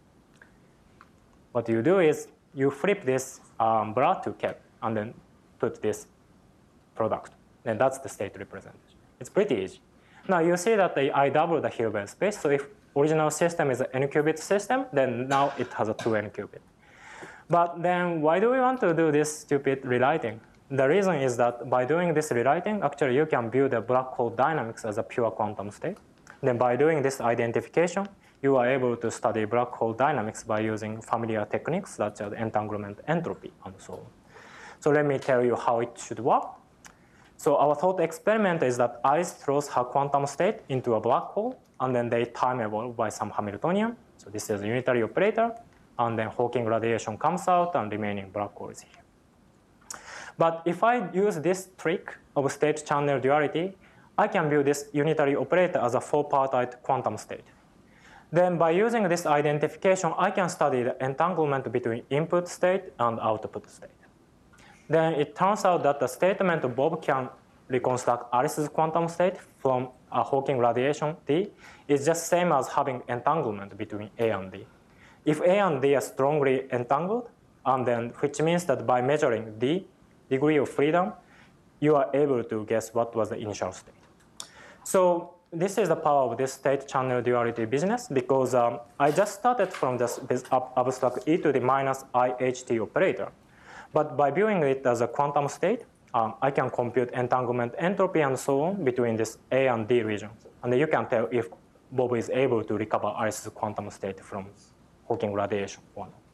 What you do is you flip this um, bra to cap and then put this product. Then that's the state representation. It's pretty easy. Now you see that the, I double the Hilbert space. So if original system is an n qubit system, then now it has a two n qubit. But then why do we want to do this stupid rewriting? The reason is that by doing this rewriting, actually you can view the black hole dynamics as a pure quantum state. Then by doing this identification, you are able to study black hole dynamics by using familiar techniques such as entanglement entropy and so on. So let me tell you how it should work. So our thought experiment is that Alice throws her quantum state into a black hole, and then they time evolve by some Hamiltonian. So this is a unitary operator, and then Hawking radiation comes out, and remaining black hole is here. But if I use this trick of state channel duality, I can view this unitary operator as a four-partite quantum state. Then by using this identification, I can study the entanglement between input state and output state. Then it turns out that the statement Bob can reconstruct Alice's quantum state from a Hawking radiation D is just same as having entanglement between A and D. If A and D are strongly entangled, and then which means that by measuring D, degree of freedom, you are able to guess what was the initial state. So this is the power of this state channel duality business, because um, I just started from this abstract e to the minus I H T operator. But by viewing it as a quantum state, um, I can compute entanglement entropy and so on between this A and D regions. And then you can tell if Bob is able to recover Alice's quantum state from Hawking radiation or not.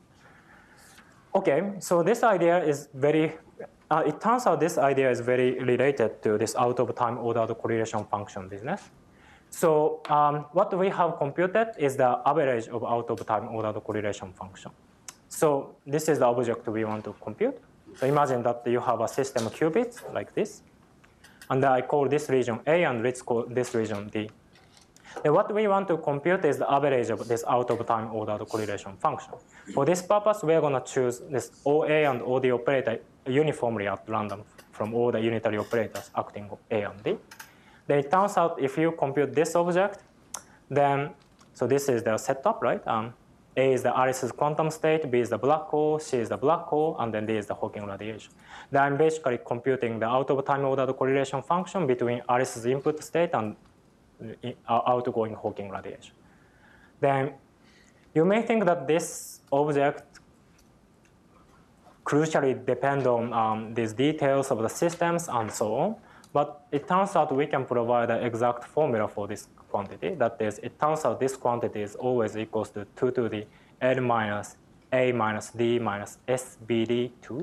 Okay, so this idea is very, uh, it turns out this idea is very related to this out of time ordered correlation function business. So um, what we have computed is the average of out of time ordered correlation function. So this is the object we want to compute. So imagine that you have a system of qubits like this. And I call this region A, and let's call this region D. And what we want to compute is the average of this out of time ordered correlation function. For this purpose, we're going to choose this O A and O D operator uniformly at random from all the unitary operators acting on A and D. Then it turns out if you compute this object, then, so this is the setup, right? Um, A is the Alice's quantum state, B is the black hole, C is the black hole, and then D is the Hawking radiation. Then I'm basically computing the out of time ordered correlation function between Alice's input state and outgoing Hawking radiation. Then you may think that this object crucially depends on um, these details of the systems and so on, but it turns out we can provide the exact formula for this quantity. That is, it turns out this quantity is always equals to two to the L minus A minus D minus S B D two.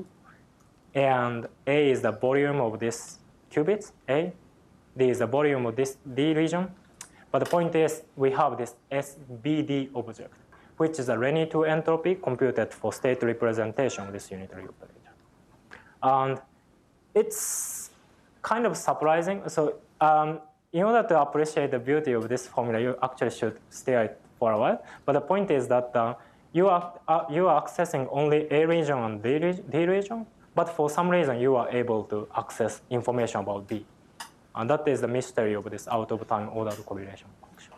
And A is the volume of this qubits, A. D is the volume of this D region. But the point is, we have this S B D object, which is a Renyi two entropy computed for state representation of this unitary operator. And it's kind of surprising. So um, in order to appreciate the beauty of this formula, you actually should stare at it for a while. But the point is that uh, you, are, uh, you are accessing only A region and D, D region, but for some reason you are able to access information about D. And that is the mystery of this out of time ordered correlation function.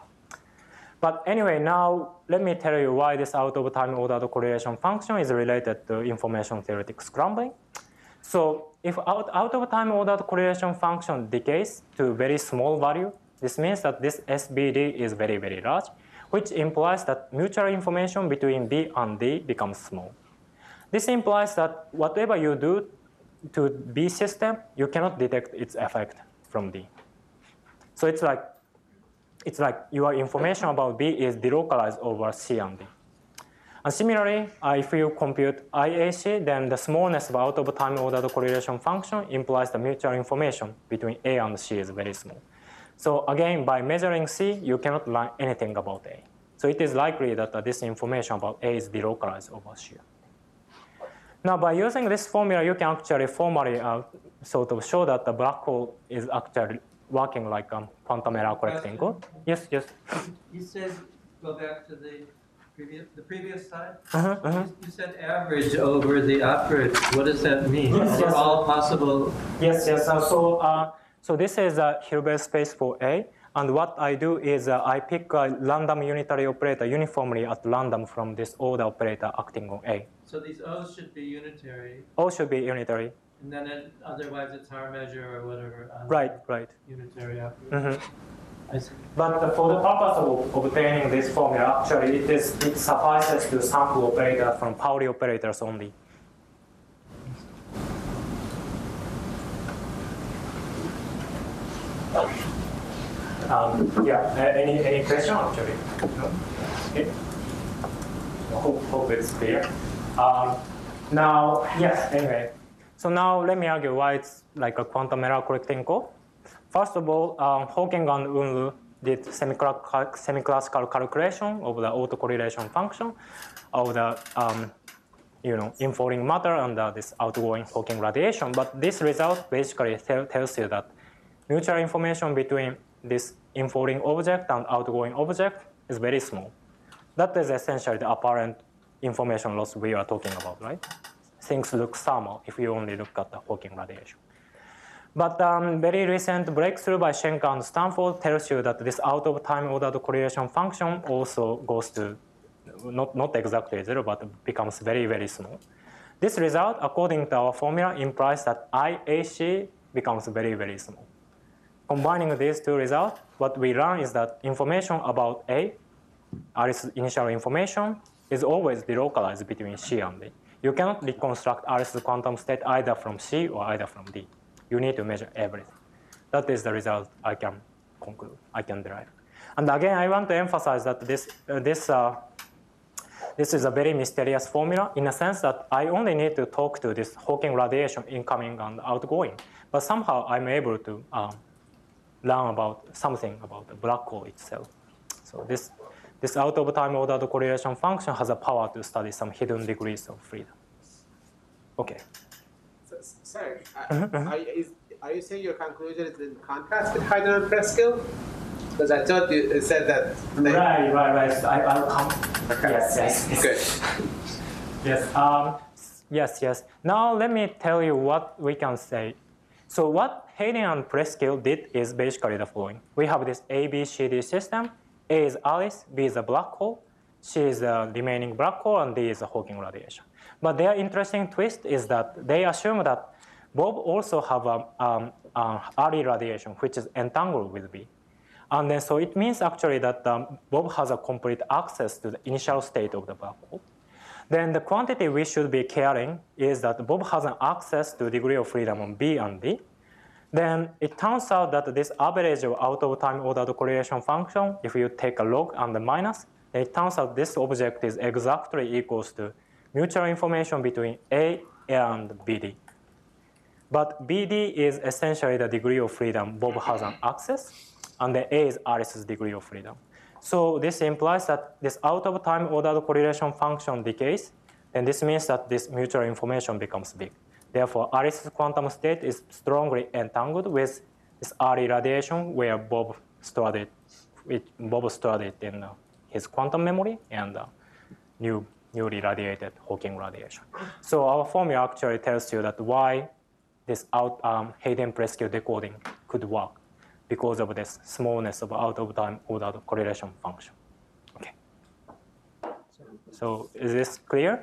But anyway, now let me tell you why this out of time ordered correlation function is related to information theoretic scrambling. So if out, out of time ordered correlation function decays to very small value, this means that this S B D is very, very large, which implies that mutual information between B and D becomes small. This implies that whatever you do to B system, you cannot detect its effect from D. So it's like, it's like your information about B is delocalized over C and D. And similarly, uh, if you compute I A C, then the smallness of out of time ordered correlation function implies the mutual information between A and C is very small. So again, by measuring C, you cannot learn anything about A. So it is likely that uh, this information about A is delocalized over C. Now, by using this formula, you can actually formally uh, sort of show that the black hole is actually working like a quantum error correcting code. Yes, yes. You said, go back to the previous, the previous slide. Uh-huh, uh-huh. You, you said average over the average. What does that mean? Yes, Are yes. all possible? Yes, yes. Uh, so, uh, so this is a Hilbert space for A. And what I do is uh, I pick a random unitary operator uniformly at random from this order operator acting on A. So these O's should be unitary. O should be unitary. And then it, otherwise it's our measure or whatever. on Right, right. Unitary average. Mm-hmm. I see. But for the purpose of obtaining this formula, actually it, is, it suffices to sample operators from Pauli operators only. Um, yeah, uh, any, any question actually? No? Okay. I hope, hope it's clear. Um, now, yes, anyway. So now let me argue why it's like a quantum error correcting code. First of all, um, Hawking and Unruh did semi-classical calculation of the autocorrelation function of the um, you know, infalling matter under this outgoing Hawking radiation. But this result basically tell, tells you that mutual information between this infalling object and outgoing object is very small. That is essentially the apparent information loss we are talking about, right? Things look thermal if you only look at the Hawking radiation. But um, very recent breakthrough by Schenker and Stanford tells you that this out-of-time ordered correlation function also goes to not, not exactly zero, but becomes very, very small. This result, according to our formula, implies that I A C becomes very, very small. Combining these two results, what we learn is that information about A, Alice's initial information, is always delocalized between C and D. You cannot reconstruct Alice's quantum state either from C or either from D. You need to measure everything. That is the result I can conclude, I can derive. And again, I want to emphasize that this, uh, this, uh, this is a very mysterious formula in a sense that I only need to talk to this Hawking radiation incoming and outgoing. But somehow I'm able to um, learn about something about the black hole itself. So this, this out-of-time ordered correlation function has a power to study some hidden degrees of freedom. Okay. So, sorry, uh, are, is, are you saying your conclusion is in contrast with Hyden and Preskill? Because I thought you said that. They... Right, right, right. So I, I'll come. Okay. Yes, yes, yes. Good. Yes, um, yes, yes. Now let me tell you what we can say. So what Hayden and Preskill did is basically the following. We have this A B C D system. A is Alice, B is a black hole, C is the remaining black hole, and D is the Hawking radiation. But their interesting twist is that they assume that Bob also have a um, uh, early radiation, which is entangled with B. And then so it means actually that um, Bob has a complete access to the initial state of the black hole. Then the quantity we should be caring is that Bob has an access to degree of freedom on B and D. Then it turns out that this average of out-of-time ordered correlation function, if you take a log and the minus, then it turns out this object is exactly equals to mutual information between A and B D. But B D is essentially the degree of freedom Bob has an access, and then A is Alice's degree of freedom. So this implies that this out-of-time ordered correlation function decays, and this means that this mutual information becomes big. Therefore, Alice's quantum state is strongly entangled with this early radiation where Bob stored it, it Bob stored it in uh, his quantum memory and uh, new, newly radiated Hawking radiation. So our formula actually tells you that why this out, um, Hayden-Preskill decoding could work because of this smallness of out-of-time ordered correlation function. Okay. So is this clear?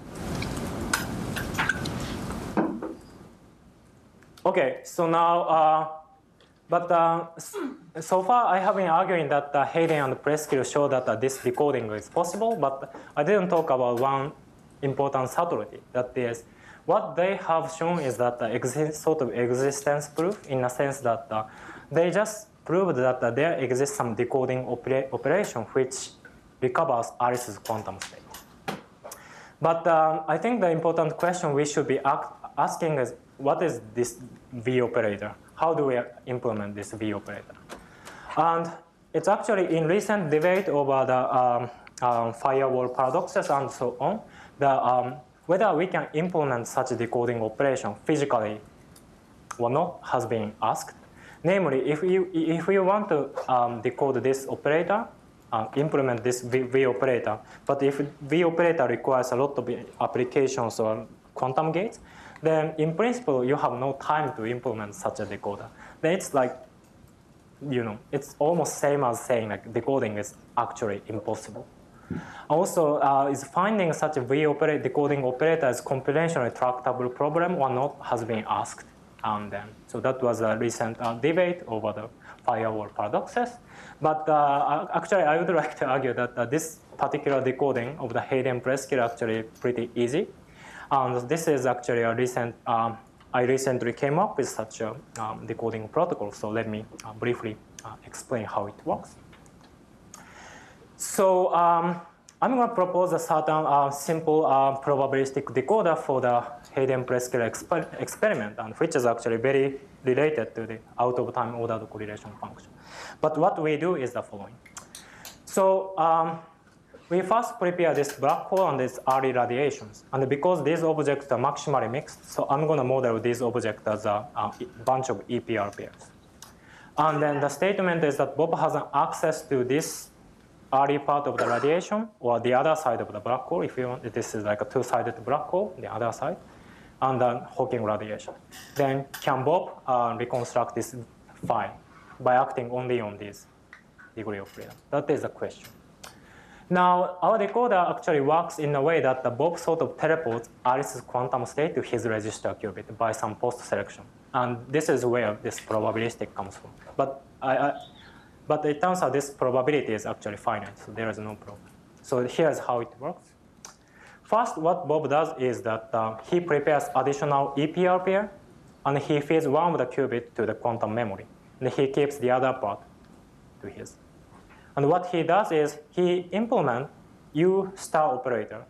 Okay, so now, uh, but uh, so far I have been arguing that uh, Hayden and Preskill show that uh, this decoding is possible, but I didn't talk about one important subtlety. That is, what they have shown is that uh, exist, sort of existence proof in a sense that uh, they just proved that uh, there exists some decoding opera operation which recovers Alice's quantum state. But um, I think the important question we should be asking is, what is this V operator? How do we implement this V operator? And it's actually in recent debate over the um, um, firewall paradoxes and so on, the, um, whether we can implement such a decoding operation physically or not has been asked. Namely, if you, if you want to um, decode this operator, uh, implement this v, v operator, but if V operator requires a lot of applications or quantum gates, then in principle, you have no time to implement such a decoder. Then it's like, you know, it's almost same as saying like decoding is actually impossible. Also, uh, is finding such a V operator, decoding operator as computationally tractable problem or not has been asked. And then, so that was a recent uh, debate over the firewall paradoxes. But uh, actually, I would like to argue that uh, this particular decoding of the Hayden-Preskill actually pretty easy. And this is actually a recent, um, I recently came up with such a um, decoding protocol. So let me uh, briefly uh, explain how it works. So um, I'm going to propose a certain uh, simple uh, probabilistic decoder for the Hayden-Preskill exper experiment, and which is actually very related to the out-of-time ordered correlation function. But what we do is the following. So um, we first prepare this black hole and its early radiations. And because these objects are maximally mixed, so I'm going to model these objects as a, a bunch of E P R pairs. And then the statement is that Bob has access to this early part of the radiation, or the other side of the black hole, if you want. This is like a two-sided black hole, the other side, and then Hawking radiation. Then can Bob uh, reconstruct this phi by acting only on this degree of freedom? That is the question. Now, our decoder actually works in a way that the Bob sort of teleports Alice's quantum state to his register qubit by some post-selection. And this is where this probabilistic comes from. But I, I But it turns out this probability is actually finite, so there is no problem. So here's how it works. First, what Bob does is that uh, he prepares additional E P R pair, and he feeds one of the qubit to the quantum memory, and he keeps the other part to his. And what he does is he implements U star operator.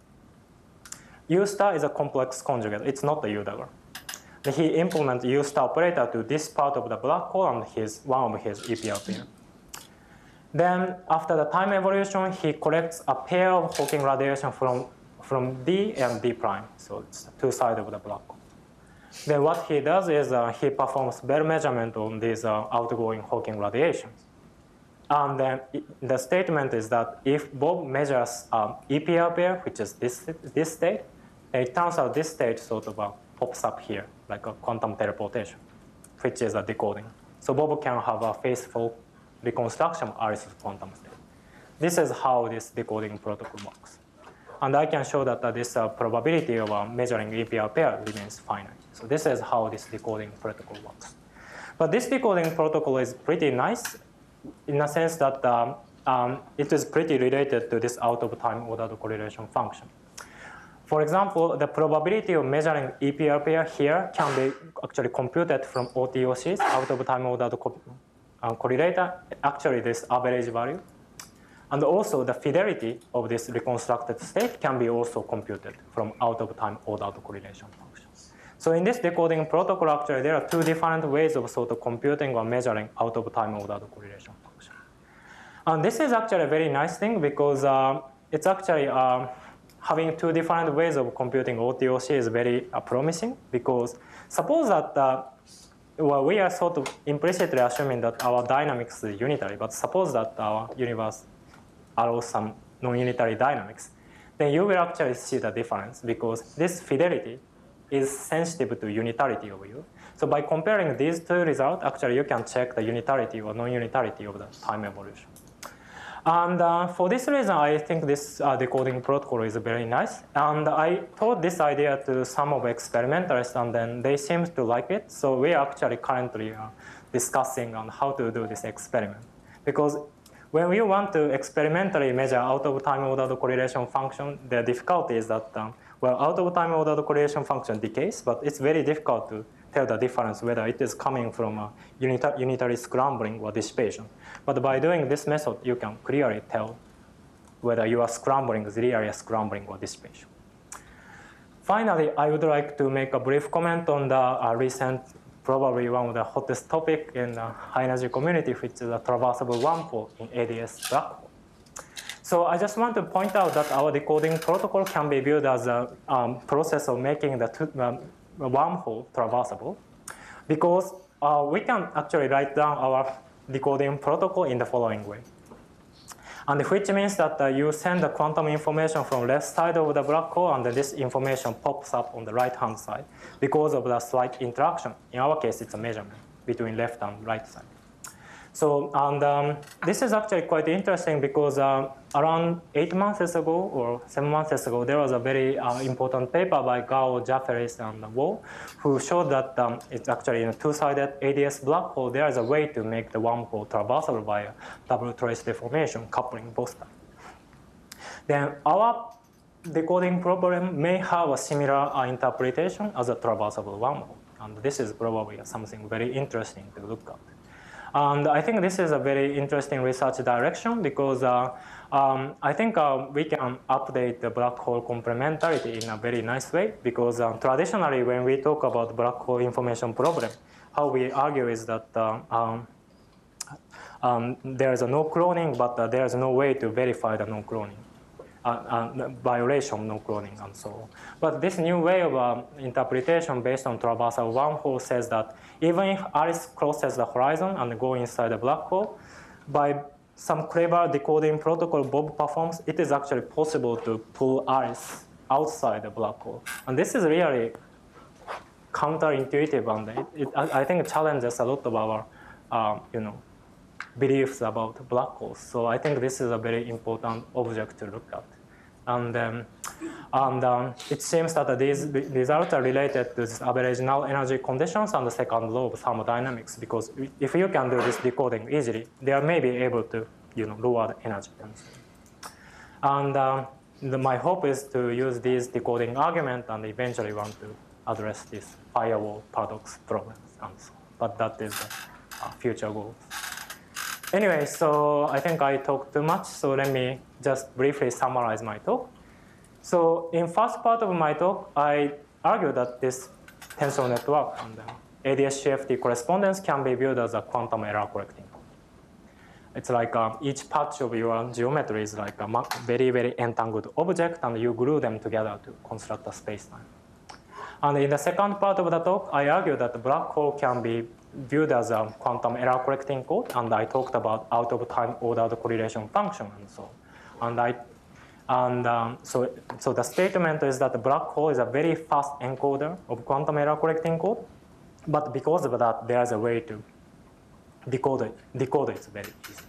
U star is a complex conjugate. It's not the U dagger. And he implements U star operator to this part of the black hole and his, one of his E P R pair. Then, after the time evolution, he collects a pair of Hawking radiation from, from D and D prime. So it's the two sides of the black hole. Then what he does is uh, he performs Bell measurement on these uh, outgoing Hawking radiations. And then it, the statement is that if Bob measures um, E P R pair, which is this, this state, it turns out this state sort of uh, pops up here, like a quantum teleportation, which is a decoding. So Bob can have a faithful reconstruction of Alice's quantum state. This is how this decoding protocol works. And I can show that uh, this uh, probability of uh, measuring E P R pair remains finite. So this is how this decoding protocol works. But this decoding protocol is pretty nice in the sense that um, um, it is pretty related to this out-of-time ordered correlation function. For example, the probability of measuring E P R pair here can be actually computed from O T O Cs, out-of-time ordered co uh, correlator, actually this average value. And also the fidelity of this reconstructed state can be also computed from out-of-time ordered correlation functions. So in this decoding protocol, actually there are two different ways of sort of computing or measuring out-of-time ordered correlation function. And this is actually a very nice thing because uh, it's actually uh, having two different ways of computing O T O C is very uh, promising, because suppose that uh, well, we are sort of implicitly assuming that our dynamics is unitary, but suppose that our universe allows some non-unitary dynamics, then you will actually see the difference because this fidelity is sensitive to unitarity of U. So by comparing these two results, actually you can check the unitarity or non-unitarity of the time evolution. And uh, for this reason, I think this uh, decoding protocol is very nice. And I taught this idea to some of experimentalists, and then they seem to like it. So we are actually currently uh, discussing on how to do this experiment. Because when we want to experimentally measure out-of-time ordered correlation function, the difficulty is that, um, well, out-of-time ordered correlation function decays, but it's very difficult to tell the difference whether it is coming from a unita unitary scrambling or dissipation. But by doing this method, you can clearly tell whether you are scrambling is really scrambling or dissipation. Finally, I would like to make a brief comment on the uh, recent, probably one of the hottest topic in the high energy community, which is a traversable wormhole in A D S black hole. So I just want to point out that our decoding protocol can be viewed as a um, process of making the two, um, wormhole traversable, because uh, we can actually write down our decoding protocol in the following way. And which means that uh, you send the quantum information from left side of the black hole, and then this information pops up on the right-hand side because of the slight interaction. In our case, it's a measurement between left and right side. So, and um, this is actually quite interesting because uh, around eight months ago or seven months ago, there was a very uh, important paper by Gao, Jafferis, and Wu, who showed that um, it's actually in a two-sided A D S black hole, there is a way to make the wormhole traversable by a double trace deformation coupling both sides. Then our decoding problem may have a similar uh, interpretation as a traversable wormhole, and this is probably something very interesting to look at. And I think this is a very interesting research direction because uh, um, I think uh, we can update the black hole complementarity in a very nice way because uh, traditionally when we talk about black hole information problem, how we argue is that uh, um, um, there is a no cloning, but uh, there is no way to verify the no cloning. Uh, uh, violation of no cloning and so on. But this new way of uh, interpretation based on traversal wormhole says that even if Alice crosses the horizon and goes inside the black hole, by some clever decoding protocol Bob performs, it is actually possible to pull Alice outside the black hole. And this is really counterintuitive, and it, it, I think it challenges a lot of our, uh, you know, beliefs about black holes. So I think this is a very important object to look at. And, um, and um, it seems that these results are related to this average null energy conditions and the second law of thermodynamics, because if you can do this decoding easily, they may be able to, you know, lower the energy. And um, the, my hope is to use these decoding arguments and eventually want to address this firewall paradox problems. And so, but that is the uh, future goal. Anyway, so I think I talked too much, so let me just briefly summarize my talk. So in first part of my talk, I argued that this tensor network and the A D S C F T correspondence can be viewed as a quantum error correcting. It's like um, each patch of your geometry is like a very, very entangled object, and you glue them together to construct a spacetime. And in the second part of the talk, I argued that the black hole can be viewed as a quantum error correcting code, and I talked about out of time ordered correlation function and so on. And I, and um, so, so the statement is that the black hole is a very fast encoder of quantum error correcting code, but because of that, there's a way to decode it. Decode it very easy.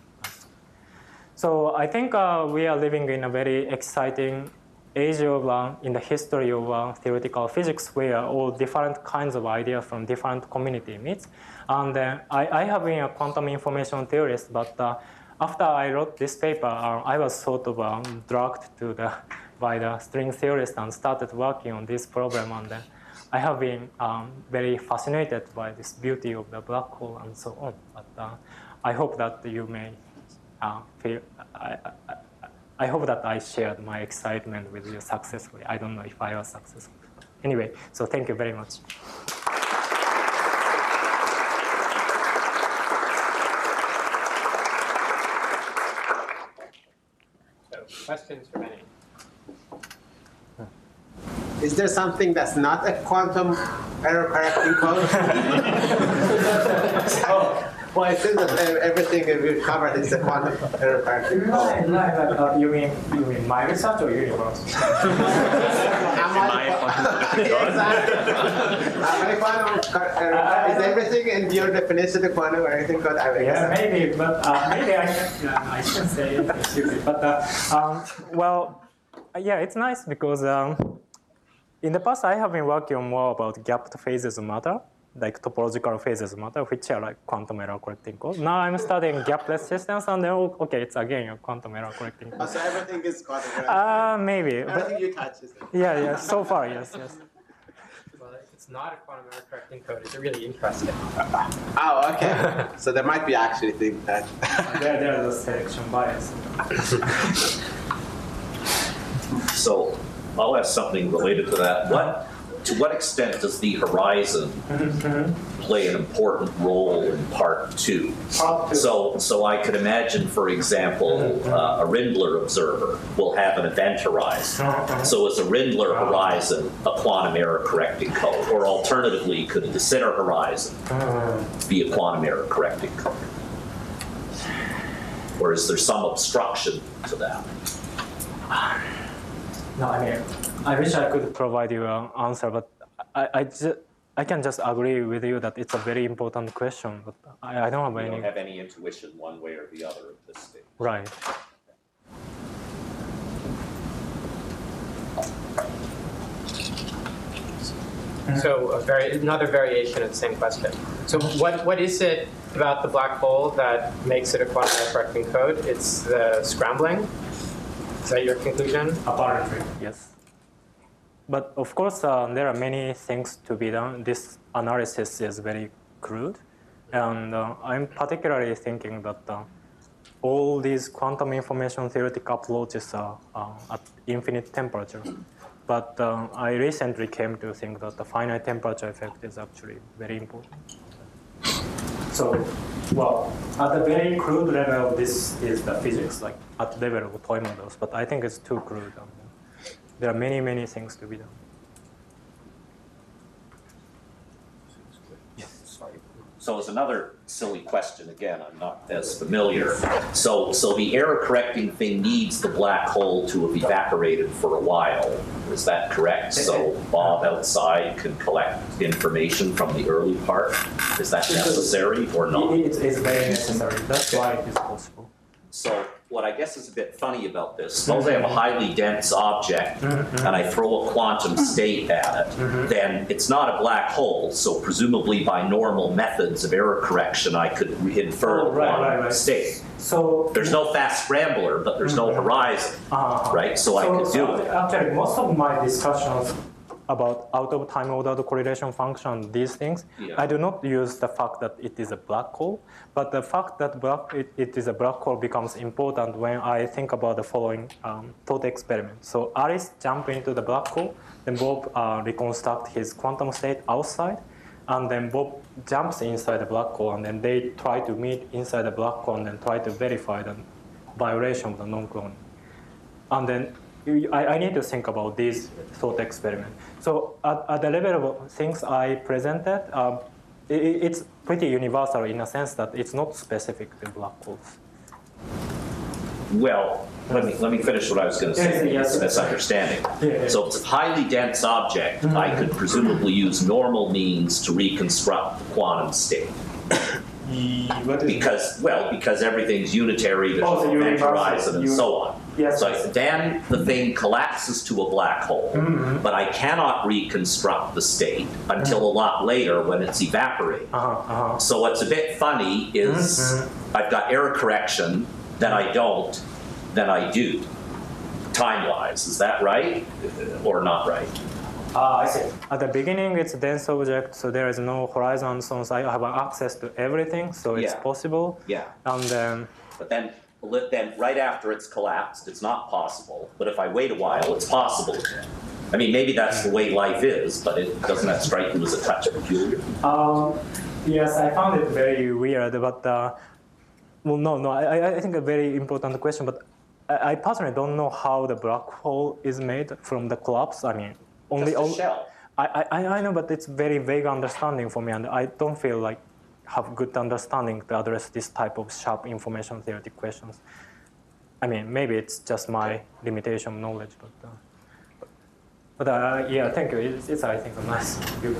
So I think uh, we are living in a very exciting age of, uh, in the history of uh, theoretical physics, where all different kinds of ideas from different community meets. And uh, I, I have been a quantum information theorist, but uh, after I wrote this paper, uh, I was sort of um, dragged to the, by the string theorist and started working on this problem. And uh, I have been um, very fascinated by this beauty of the black hole and so on. But uh, I hope that you may uh, feel, I, I, I hope that I shared my excitement with you successfully. I don't know if I was successful. Anyway, so thank you very much. So, questions from any? Is there something that's not a quantum error correcting code? Oh. Well, it seems that everything we've covered is a quantum error correcting code. Uh, you mean you mean my research or university? Is everything in your definition of quantum correcting code? Yeah, maybe, but uh, maybe I can. Yeah, I shouldn't say it stupid. But uh, um, well, yeah, it's nice because um, in the past I have been working on more about gapped phases of matter, like topological phases of matter, which are like quantum error correcting code. Now I'm studying gapless systems, and then okay, it's again a quantum error correcting code. Oh, so everything is quantum error. Uh, maybe. Everything but, you touch is. Yeah, yeah. So far, yes, yes. Well, if it's not a quantum error correcting code, it's really interesting. Oh, okay. So there might be actually things that. there, there's a selection bias. So I'll ask something related to that. What, to what extent does the horizon play an important role in part two? Part two. So, so I could imagine, for example, uh, a Rindler observer will have an event horizon. So is a Rindler horizon a quantum error correcting code? Or alternatively, could a de Sitter horizon be a quantum error correcting code? Or is there some obstruction to that? No, I mean, I wish I could provide you an answer, but I, I, ju I can just agree with you that it's a very important question, but I, I don't have You any. don't have any intuition one way or the other at this stage. Right. So a very, another variation of the same question. So what, what is it about the black hole that makes it a quantum error correcting code? It's the scrambling? Is that your conclusion? Apparently, yes. But of course, uh, there are many things to be done. This analysis is very crude. And uh, I'm particularly thinking that uh, all these quantum information theoretic approaches are uh, at infinite temperature. But uh, I recently came to think that the finite temperature effect is actually very important. So, well, at the very crude level, this is the physics, like at the level of toy models. But I think it's too crude. And there are many, many things to be done. So as another silly question, again, I'm not as familiar. So, so the error correcting thing needs the black hole to have evaporated for a while. Is that correct? So Bob outside can collect information from the early part. Is that necessary or not? It's, it's very necessary. That's why it is possible. So what I guess is a bit funny about this, suppose I have a highly dense object mm-hmm. and I throw a quantum state at it, mm-hmm. then it's not a black hole, so presumably by normal methods of error correction I could infer oh, the right, quantum right, right. state. So there's no fast scrambler, but there's mm-hmm. no horizon, uh-huh. right? So, so I could do so it. Actually, most of my discussions about out-of-time ordered correlation function, these things, yeah. I do not use the fact that it is a black hole, but the fact that black, it, it is a black hole becomes important when I think about the following um, thought experiment. So Alice jumps into the black hole, then Bob uh, reconstructs his quantum state outside, and then Bob jumps inside the black hole, and then they try to meet inside the black hole and then try to verify the violation of the non-cloning. And then I, I need to think about these thought experiments. So at, at the level of things I presented, um, it, it's pretty universal in a sense that it's not specific to black holes. Well, let me, let me finish what I was going to say. Yes, yes, misunderstanding. Yeah, yeah. So if it's a highly dense object, mm-hmm. I could presumably use normal means to reconstruct the quantum state. Because, well, because everything's unitary, there's oh, no event horizon and so on. Yes, so yes. Then the thing collapses to a black hole, mm-hmm. but I cannot reconstruct the state until mm-hmm. a lot later when it's evaporating. Uh-huh, uh-huh. So what's a bit funny is mm-hmm. I've got error correction, then I don't, then I do, time-wise. Is that right or not right? Uh, I see. At the beginning, it's a dense object, so there is no horizon, so I have access to everything, so it's yeah. possible. Yeah. And then, but then, then right after it's collapsed, it's not possible. But if I wait a while, it's possible again. I mean, maybe that's the way life is, but it doesn't that strike you as a touch peculiar? Um, yes, I found it very weird, but uh, well, no, no. I, I think a very important question, but I, I personally don't know how the black hole is made from the collapse. I mean. Only, Just a shell. I, I, I know, but it's very vague understanding for me, and I don't feel like have good understanding to address this type of sharp information theoretic questions. I mean, maybe it's just my limitation of knowledge, but uh, but, but uh, yeah, thank you. It's, it's I think a nice view.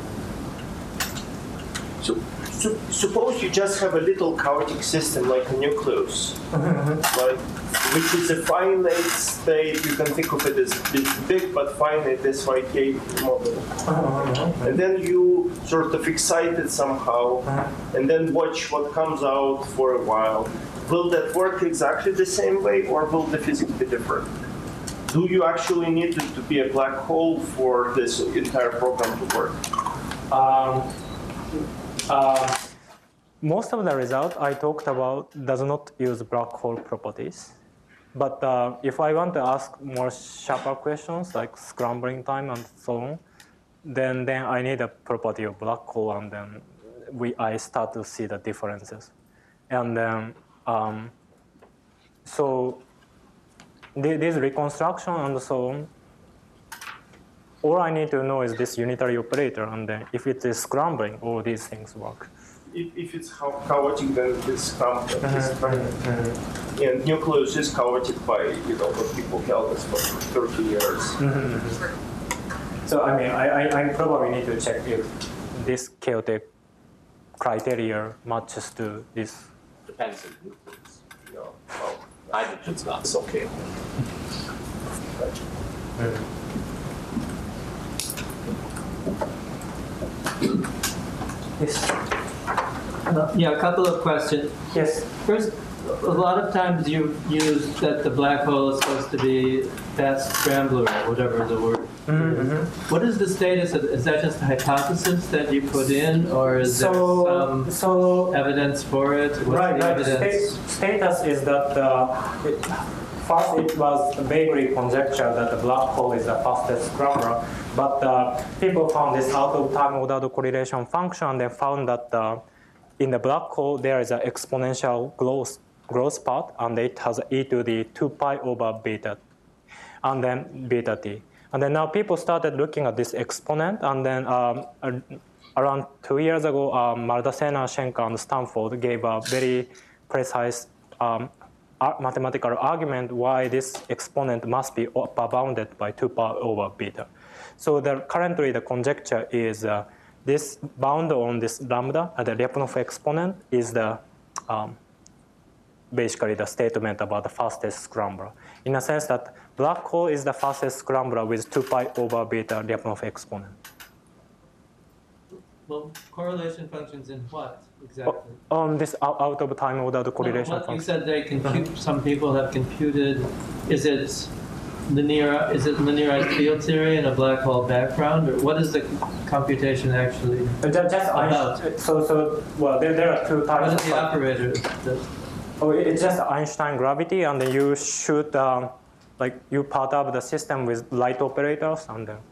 So, so, suppose you just have a little chaotic system like a nucleus, like, which is a finite state. You can think of it as big but finite S Y K model. And then you sort of excite it somehow, and then watch what comes out for a while. Will that work exactly the same way, or will the physics be different? Do you actually need it to be a black hole for this entire program to work? Um, Uh, most of the result I talked about does not use black hole properties. But uh, if I want to ask more sharper questions like scrambling time and so on, then, then I need a property of black hole, and then we, I start to see the differences. And then, um, so the, this reconstruction and so on, all I need to know is this unitary operator, and then if it is scrambling, all these things work. If, if it's chaotic, then it is scrambling. Mm-hmm. Mm-hmm. And nucleus is chaotic by, you know, what people tell us for thirty years. Mm-hmm. So I mean, I, I, I probably need to check if this chaotic criteria matches to this. Depends on nucleus. You know, well, hydrogen's not so chaotic. Mm-hmm. Yes. Uh, yeah, a couple of questions. Yes. First, a lot of times you use that the black hole is supposed to be fast scrambler, or whatever the word Mm-hmm. What is the status of, is that just a hypothesis that you put in, or is So, there some so evidence for it? What's right, the right. evidence? Sta- status is that uh, it, first it was vaguely conjecture that the black hole is the fastest scrambler, but uh, people found this out of time ordered correlation function and they found that uh, in the black hole there is an exponential growth growth part, and it has e to the two pi over beta, and then beta t. And then now people started looking at this exponent, and then um, uh, around two years ago, um, Maldacena, Schenker, and Stanford gave a very precise um, mathematical argument why this exponent must be upper bounded by two pi over beta. So the, currently the conjecture is uh, this bound on this lambda, uh, the Lyapunov exponent, is the um, basically the statement about the fastest scrambler. In a sense that black hole is the fastest scrambler with two pi over beta Lyapunov exponent. Well, correlation functions in what exactly? On this out out of time ordered correlation No, what function. you said they compute. Some people have computed. Is it linear? Is it linearized field theory in a black hole background, or what is the computation actually? Uh, ju- Just About. Einstein, so so well there, there are two types. What is of the fun- operator? that- Oh, it- it's just Einstein gravity, and then you shoot um, like you part of the system with light operators, and then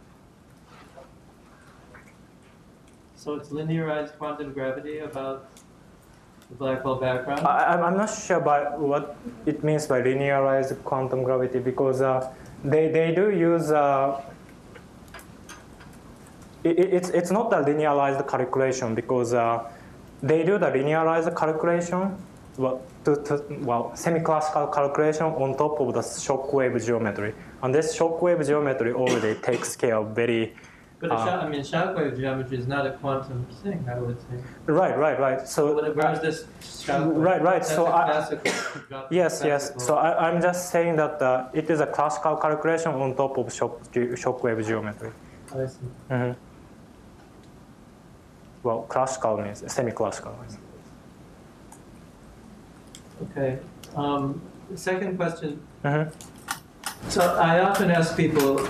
So it's linearized quantum gravity about the black hole background. I, I'm- I'm not sure about what it means by linearized quantum gravity, because uh, they they do use. Uh, it, it's it's not the linearized calculation, because uh, they do the linearized calculation, well, to, to, well semi-classical calculation on top of the Shockwave geometry, and this Shockwave geometry already takes care of very. But a uh, sho- I mean, shockwave geometry is not a quantum thing, I would think. Right, right, right. So What, where is this shockwave? Right, right. That's So a I- classical, drop- Yes, yes. classical- So I, I'm just saying that uh, it is a classical calculation on top of shock, ge- shockwave geometry. I see. Mm-hmm. Well, classical means semi-classical. Okay. Um, second question. Mm-hmm. So I often ask people,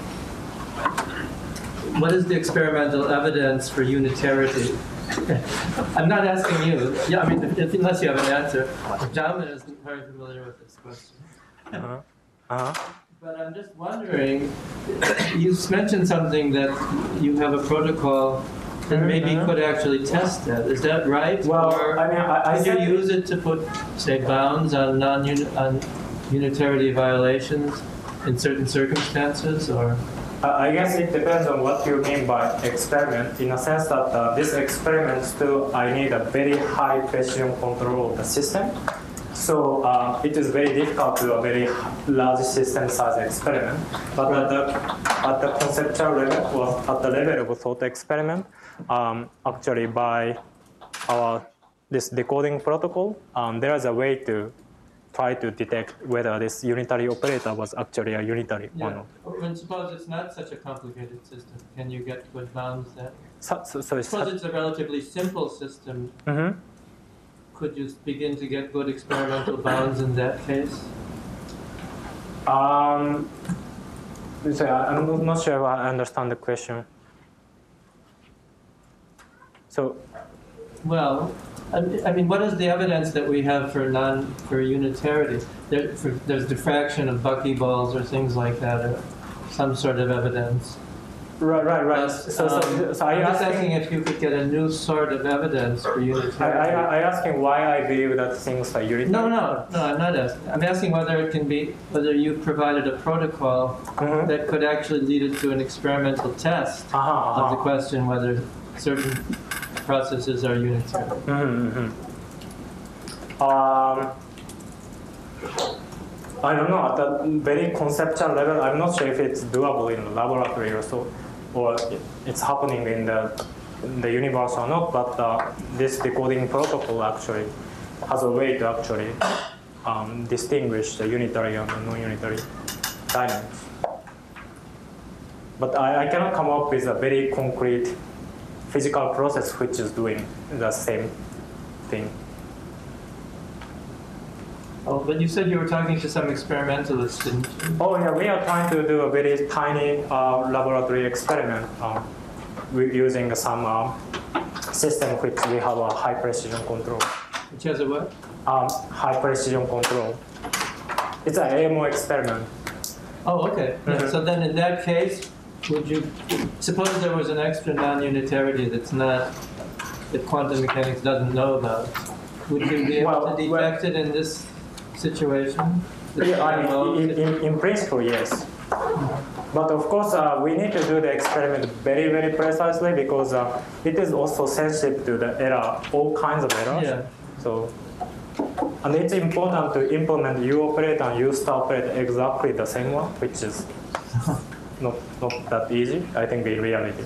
what is the experimental evidence for unitarity? I'm not asking you. Yeah, I mean, if, unless you have an answer. Jamin isn't very familiar with this question. Uh-huh. Uh-huh. But I'm just wondering, you mentioned something that you have a protocol that maybe Mhm. could actually test that. Is that right? Well, or I mean, I, I could said you use it to put, say, bounds on non on unitarity violations in certain circumstances, or? I I guess it depends on what you mean by experiment, in a sense that uh, this experiment still, I need a very high precision control of the system. So uh, it is very difficult to do a very large system size experiment. But at the, at the conceptual level, or at the level of thought experiment, um, actually by our this decoding protocol, um, there is a way to try to detect whether this unitary operator was actually a unitary or Yeah. not. And suppose it's not such a complicated system. Can you get good bounds then? So, so, so it's, Suppose it's a relatively simple system. Mhm. Could you begin to get good experimental bounds in that case? Um, so I- I'm not sure if I understand the question. So, Well, I mean- I mean, what is the evidence that we have for non for unitarity? There, for, there's diffraction of buckyballs or things like that, or some sort of evidence. right, right, right. But, So, so, um, so are you I'm just asking? asking if you could get a new sort of evidence for I, unitarity. I, I asking why I believe that things are unitary? No, no, no. I'm not asking. I'm asking whether it can be whether you provided a protocol Mhm. that could actually lead it to an experimental test Uh-huh, uh-huh. of the question whether certain processes are unitary. Mhm, mhm. Um, I don't know. At a very conceptual level, I'm not sure if it's doable in the laboratory or so, or it's happening in the in the universe or not. But uh, this decoding protocol actually has a way to actually um, distinguish the unitary and the non-unitary dynamics. But I, I cannot come up with a very concrete physical process which is doing the same thing. Oh, but you said you were talking to some experimentalists, didn't you? Oh yeah, we are trying to do a very tiny uh, laboratory experiment. Uh, we're using some uh, system which we have a high precision control. Which has a what? Um, high precision control. It's an A M O experiment. Oh, okay. Yeah, Mhm. so then in that case, would you, suppose there was an extra non-unitarity that's not, that quantum mechanics doesn't know about, would you be able Well, to detect it in this situation? This Yeah, I kind of mean, in, in, in principle, yes. But of course, uh, we need to do the experiment very, very precisely because uh, it is also sensitive to the error, all kinds of errors. Yeah. So, and it's important to implement U operator and U star operator exactly the same one, which is not not that easy, I think, in reality.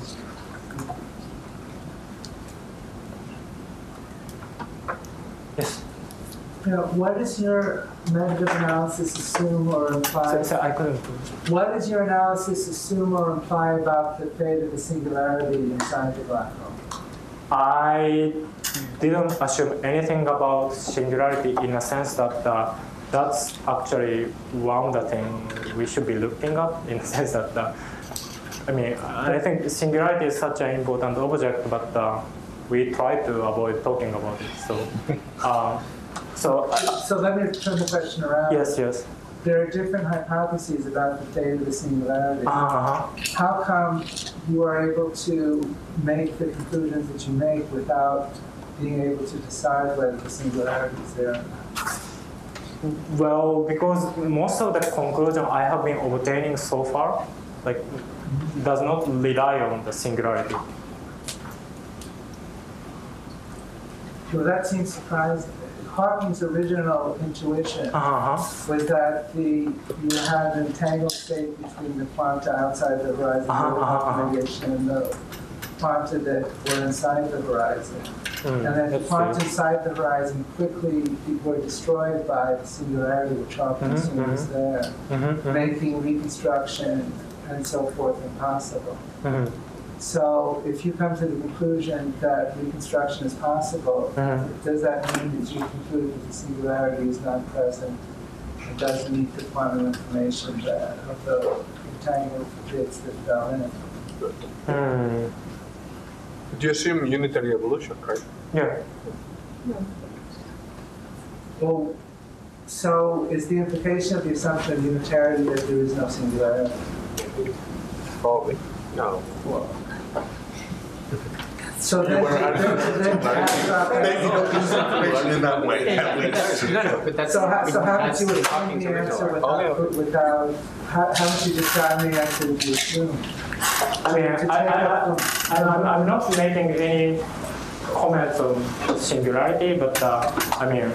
Yes. Now, what does your method of analysis assume or imply? So, so I couldn't. What does your analysis assume or imply about the fate of the singularity inside the black hole? I didn't assume anything about singularity in a sense that uh, that's actually one of the things we should be looking at, in the sense that, uh, I mean, I think singularity is such an important object, but uh, we try to avoid talking about it. So, uh, so, uh, So let me turn the question around. yes, yes. There are different hypotheses about the fate of the singularity. Uh-huh. How come you are able to make the conclusions that you make without being able to decide whether the singularity is there or not? Well, because most of the conclusion I have been obtaining so far, like, does not rely on the singularity. Well, that seems surprising. Hawking's original intuition Uh-huh. was that the you had an entangled state between the quanta outside the horizon Uh-huh, of uh-huh, uh-huh. negation and the quanta that were inside the horizon. Mm, And that the that's quanta true. inside the horizon quickly were destroyed by the singularity, which Hawking Mhm, assumed was there, Mhm, mhm, making reconstruction and so forth impossible. mhm. So if you come to the conclusion that reconstruction is possible, Mhm. does that mean that you conclude that the singularity is not present and doesn't meet the quantum information that of the entangled bits that fell in? Hmm. Do you assume unitary evolution, right? Yeah. Well, so is the implication of the assumption of unitarity that there is no singularity? Probably. No. So then, then, then, Maybe don't use information in that way, at least. No, no, but that's, so how, so how that's did you the assume Hawking's the answer original. without, without how, how did you describe the answer that you assumed? I mean, To I, take I, up I, I'm, I'm not making any comments on singularity, but uh, I mean,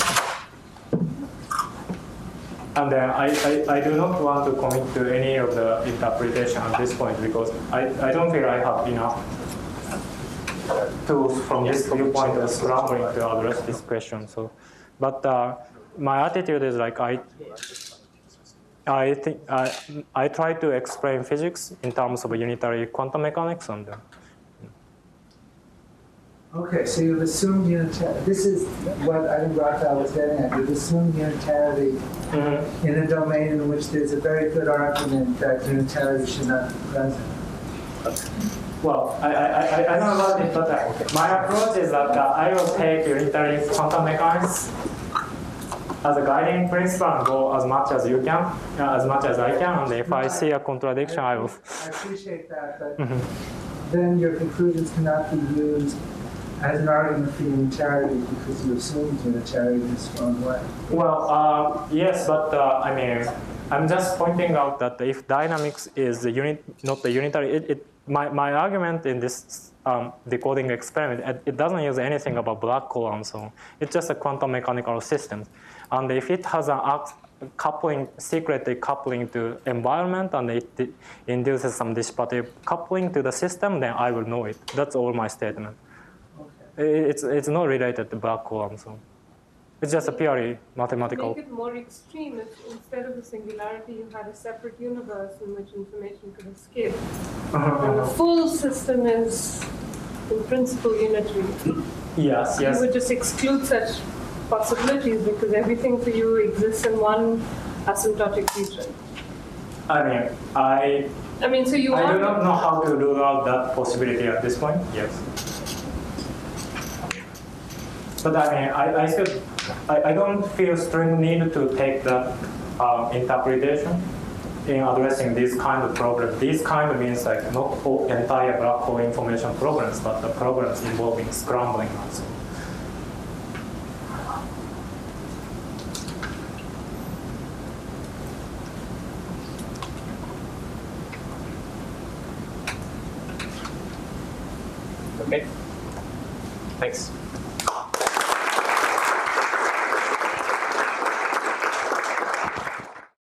and then I, I, I do not want to commit to any of the interpretation at this point because I, I don't feel I have enough tools from this viewpoint of scrambling to address this question. So, but uh, my attitude is like I, I think I, I try to explain physics in terms of unitary quantum mechanics, and uh, Okay, so you've assumed unitarity. This is what I think Raphael was getting at. You've assumed unitarity mm-hmm. in a domain in which there's a very good argument that unitarity should not be present. Well, I, I, I, I don't know about it, but uh, my approach is that uh, I will take unitary quantum mechanics as a guiding principle and go as much as you can, uh, as much as I can, and if I see a contradiction, I will. I appreciate that, but Mm-hmm. then your conclusions cannot be used as an argument for unitarity because you assumed unitarity in a strong way. Well, uh, yes, but uh, I mean, I'm just pointing out that if dynamics is the unit, not the unitary, it, it my, my argument in this um, decoding experiment, it, it doesn't use anything about black hole and so on. It's just a quantum mechanical system. And if it has an coupling, secretly coupling to environment, and it, it induces some dissipative coupling to the system, then I will know it. That's all my statement. Okay. It's, it's not related to black hole and so on. It's just a purely mathematical. Make it more extreme if instead of a singularity you had a separate universe in which information could escape. Uh-huh. And the full system is in principle unitary. Yes, You yes. would just exclude such possibilities because everything for you exists in one asymptotic region. I mean, I I mean, so you I want do not know how to rule out that possibility at this point. Yes. But I mean, I, I still, I, I don't feel strong need to take that um, interpretation in addressing this kind of problem. This kind of means like not all entire black hole information problems, but the problems involving scrambling also. Okay. Thanks.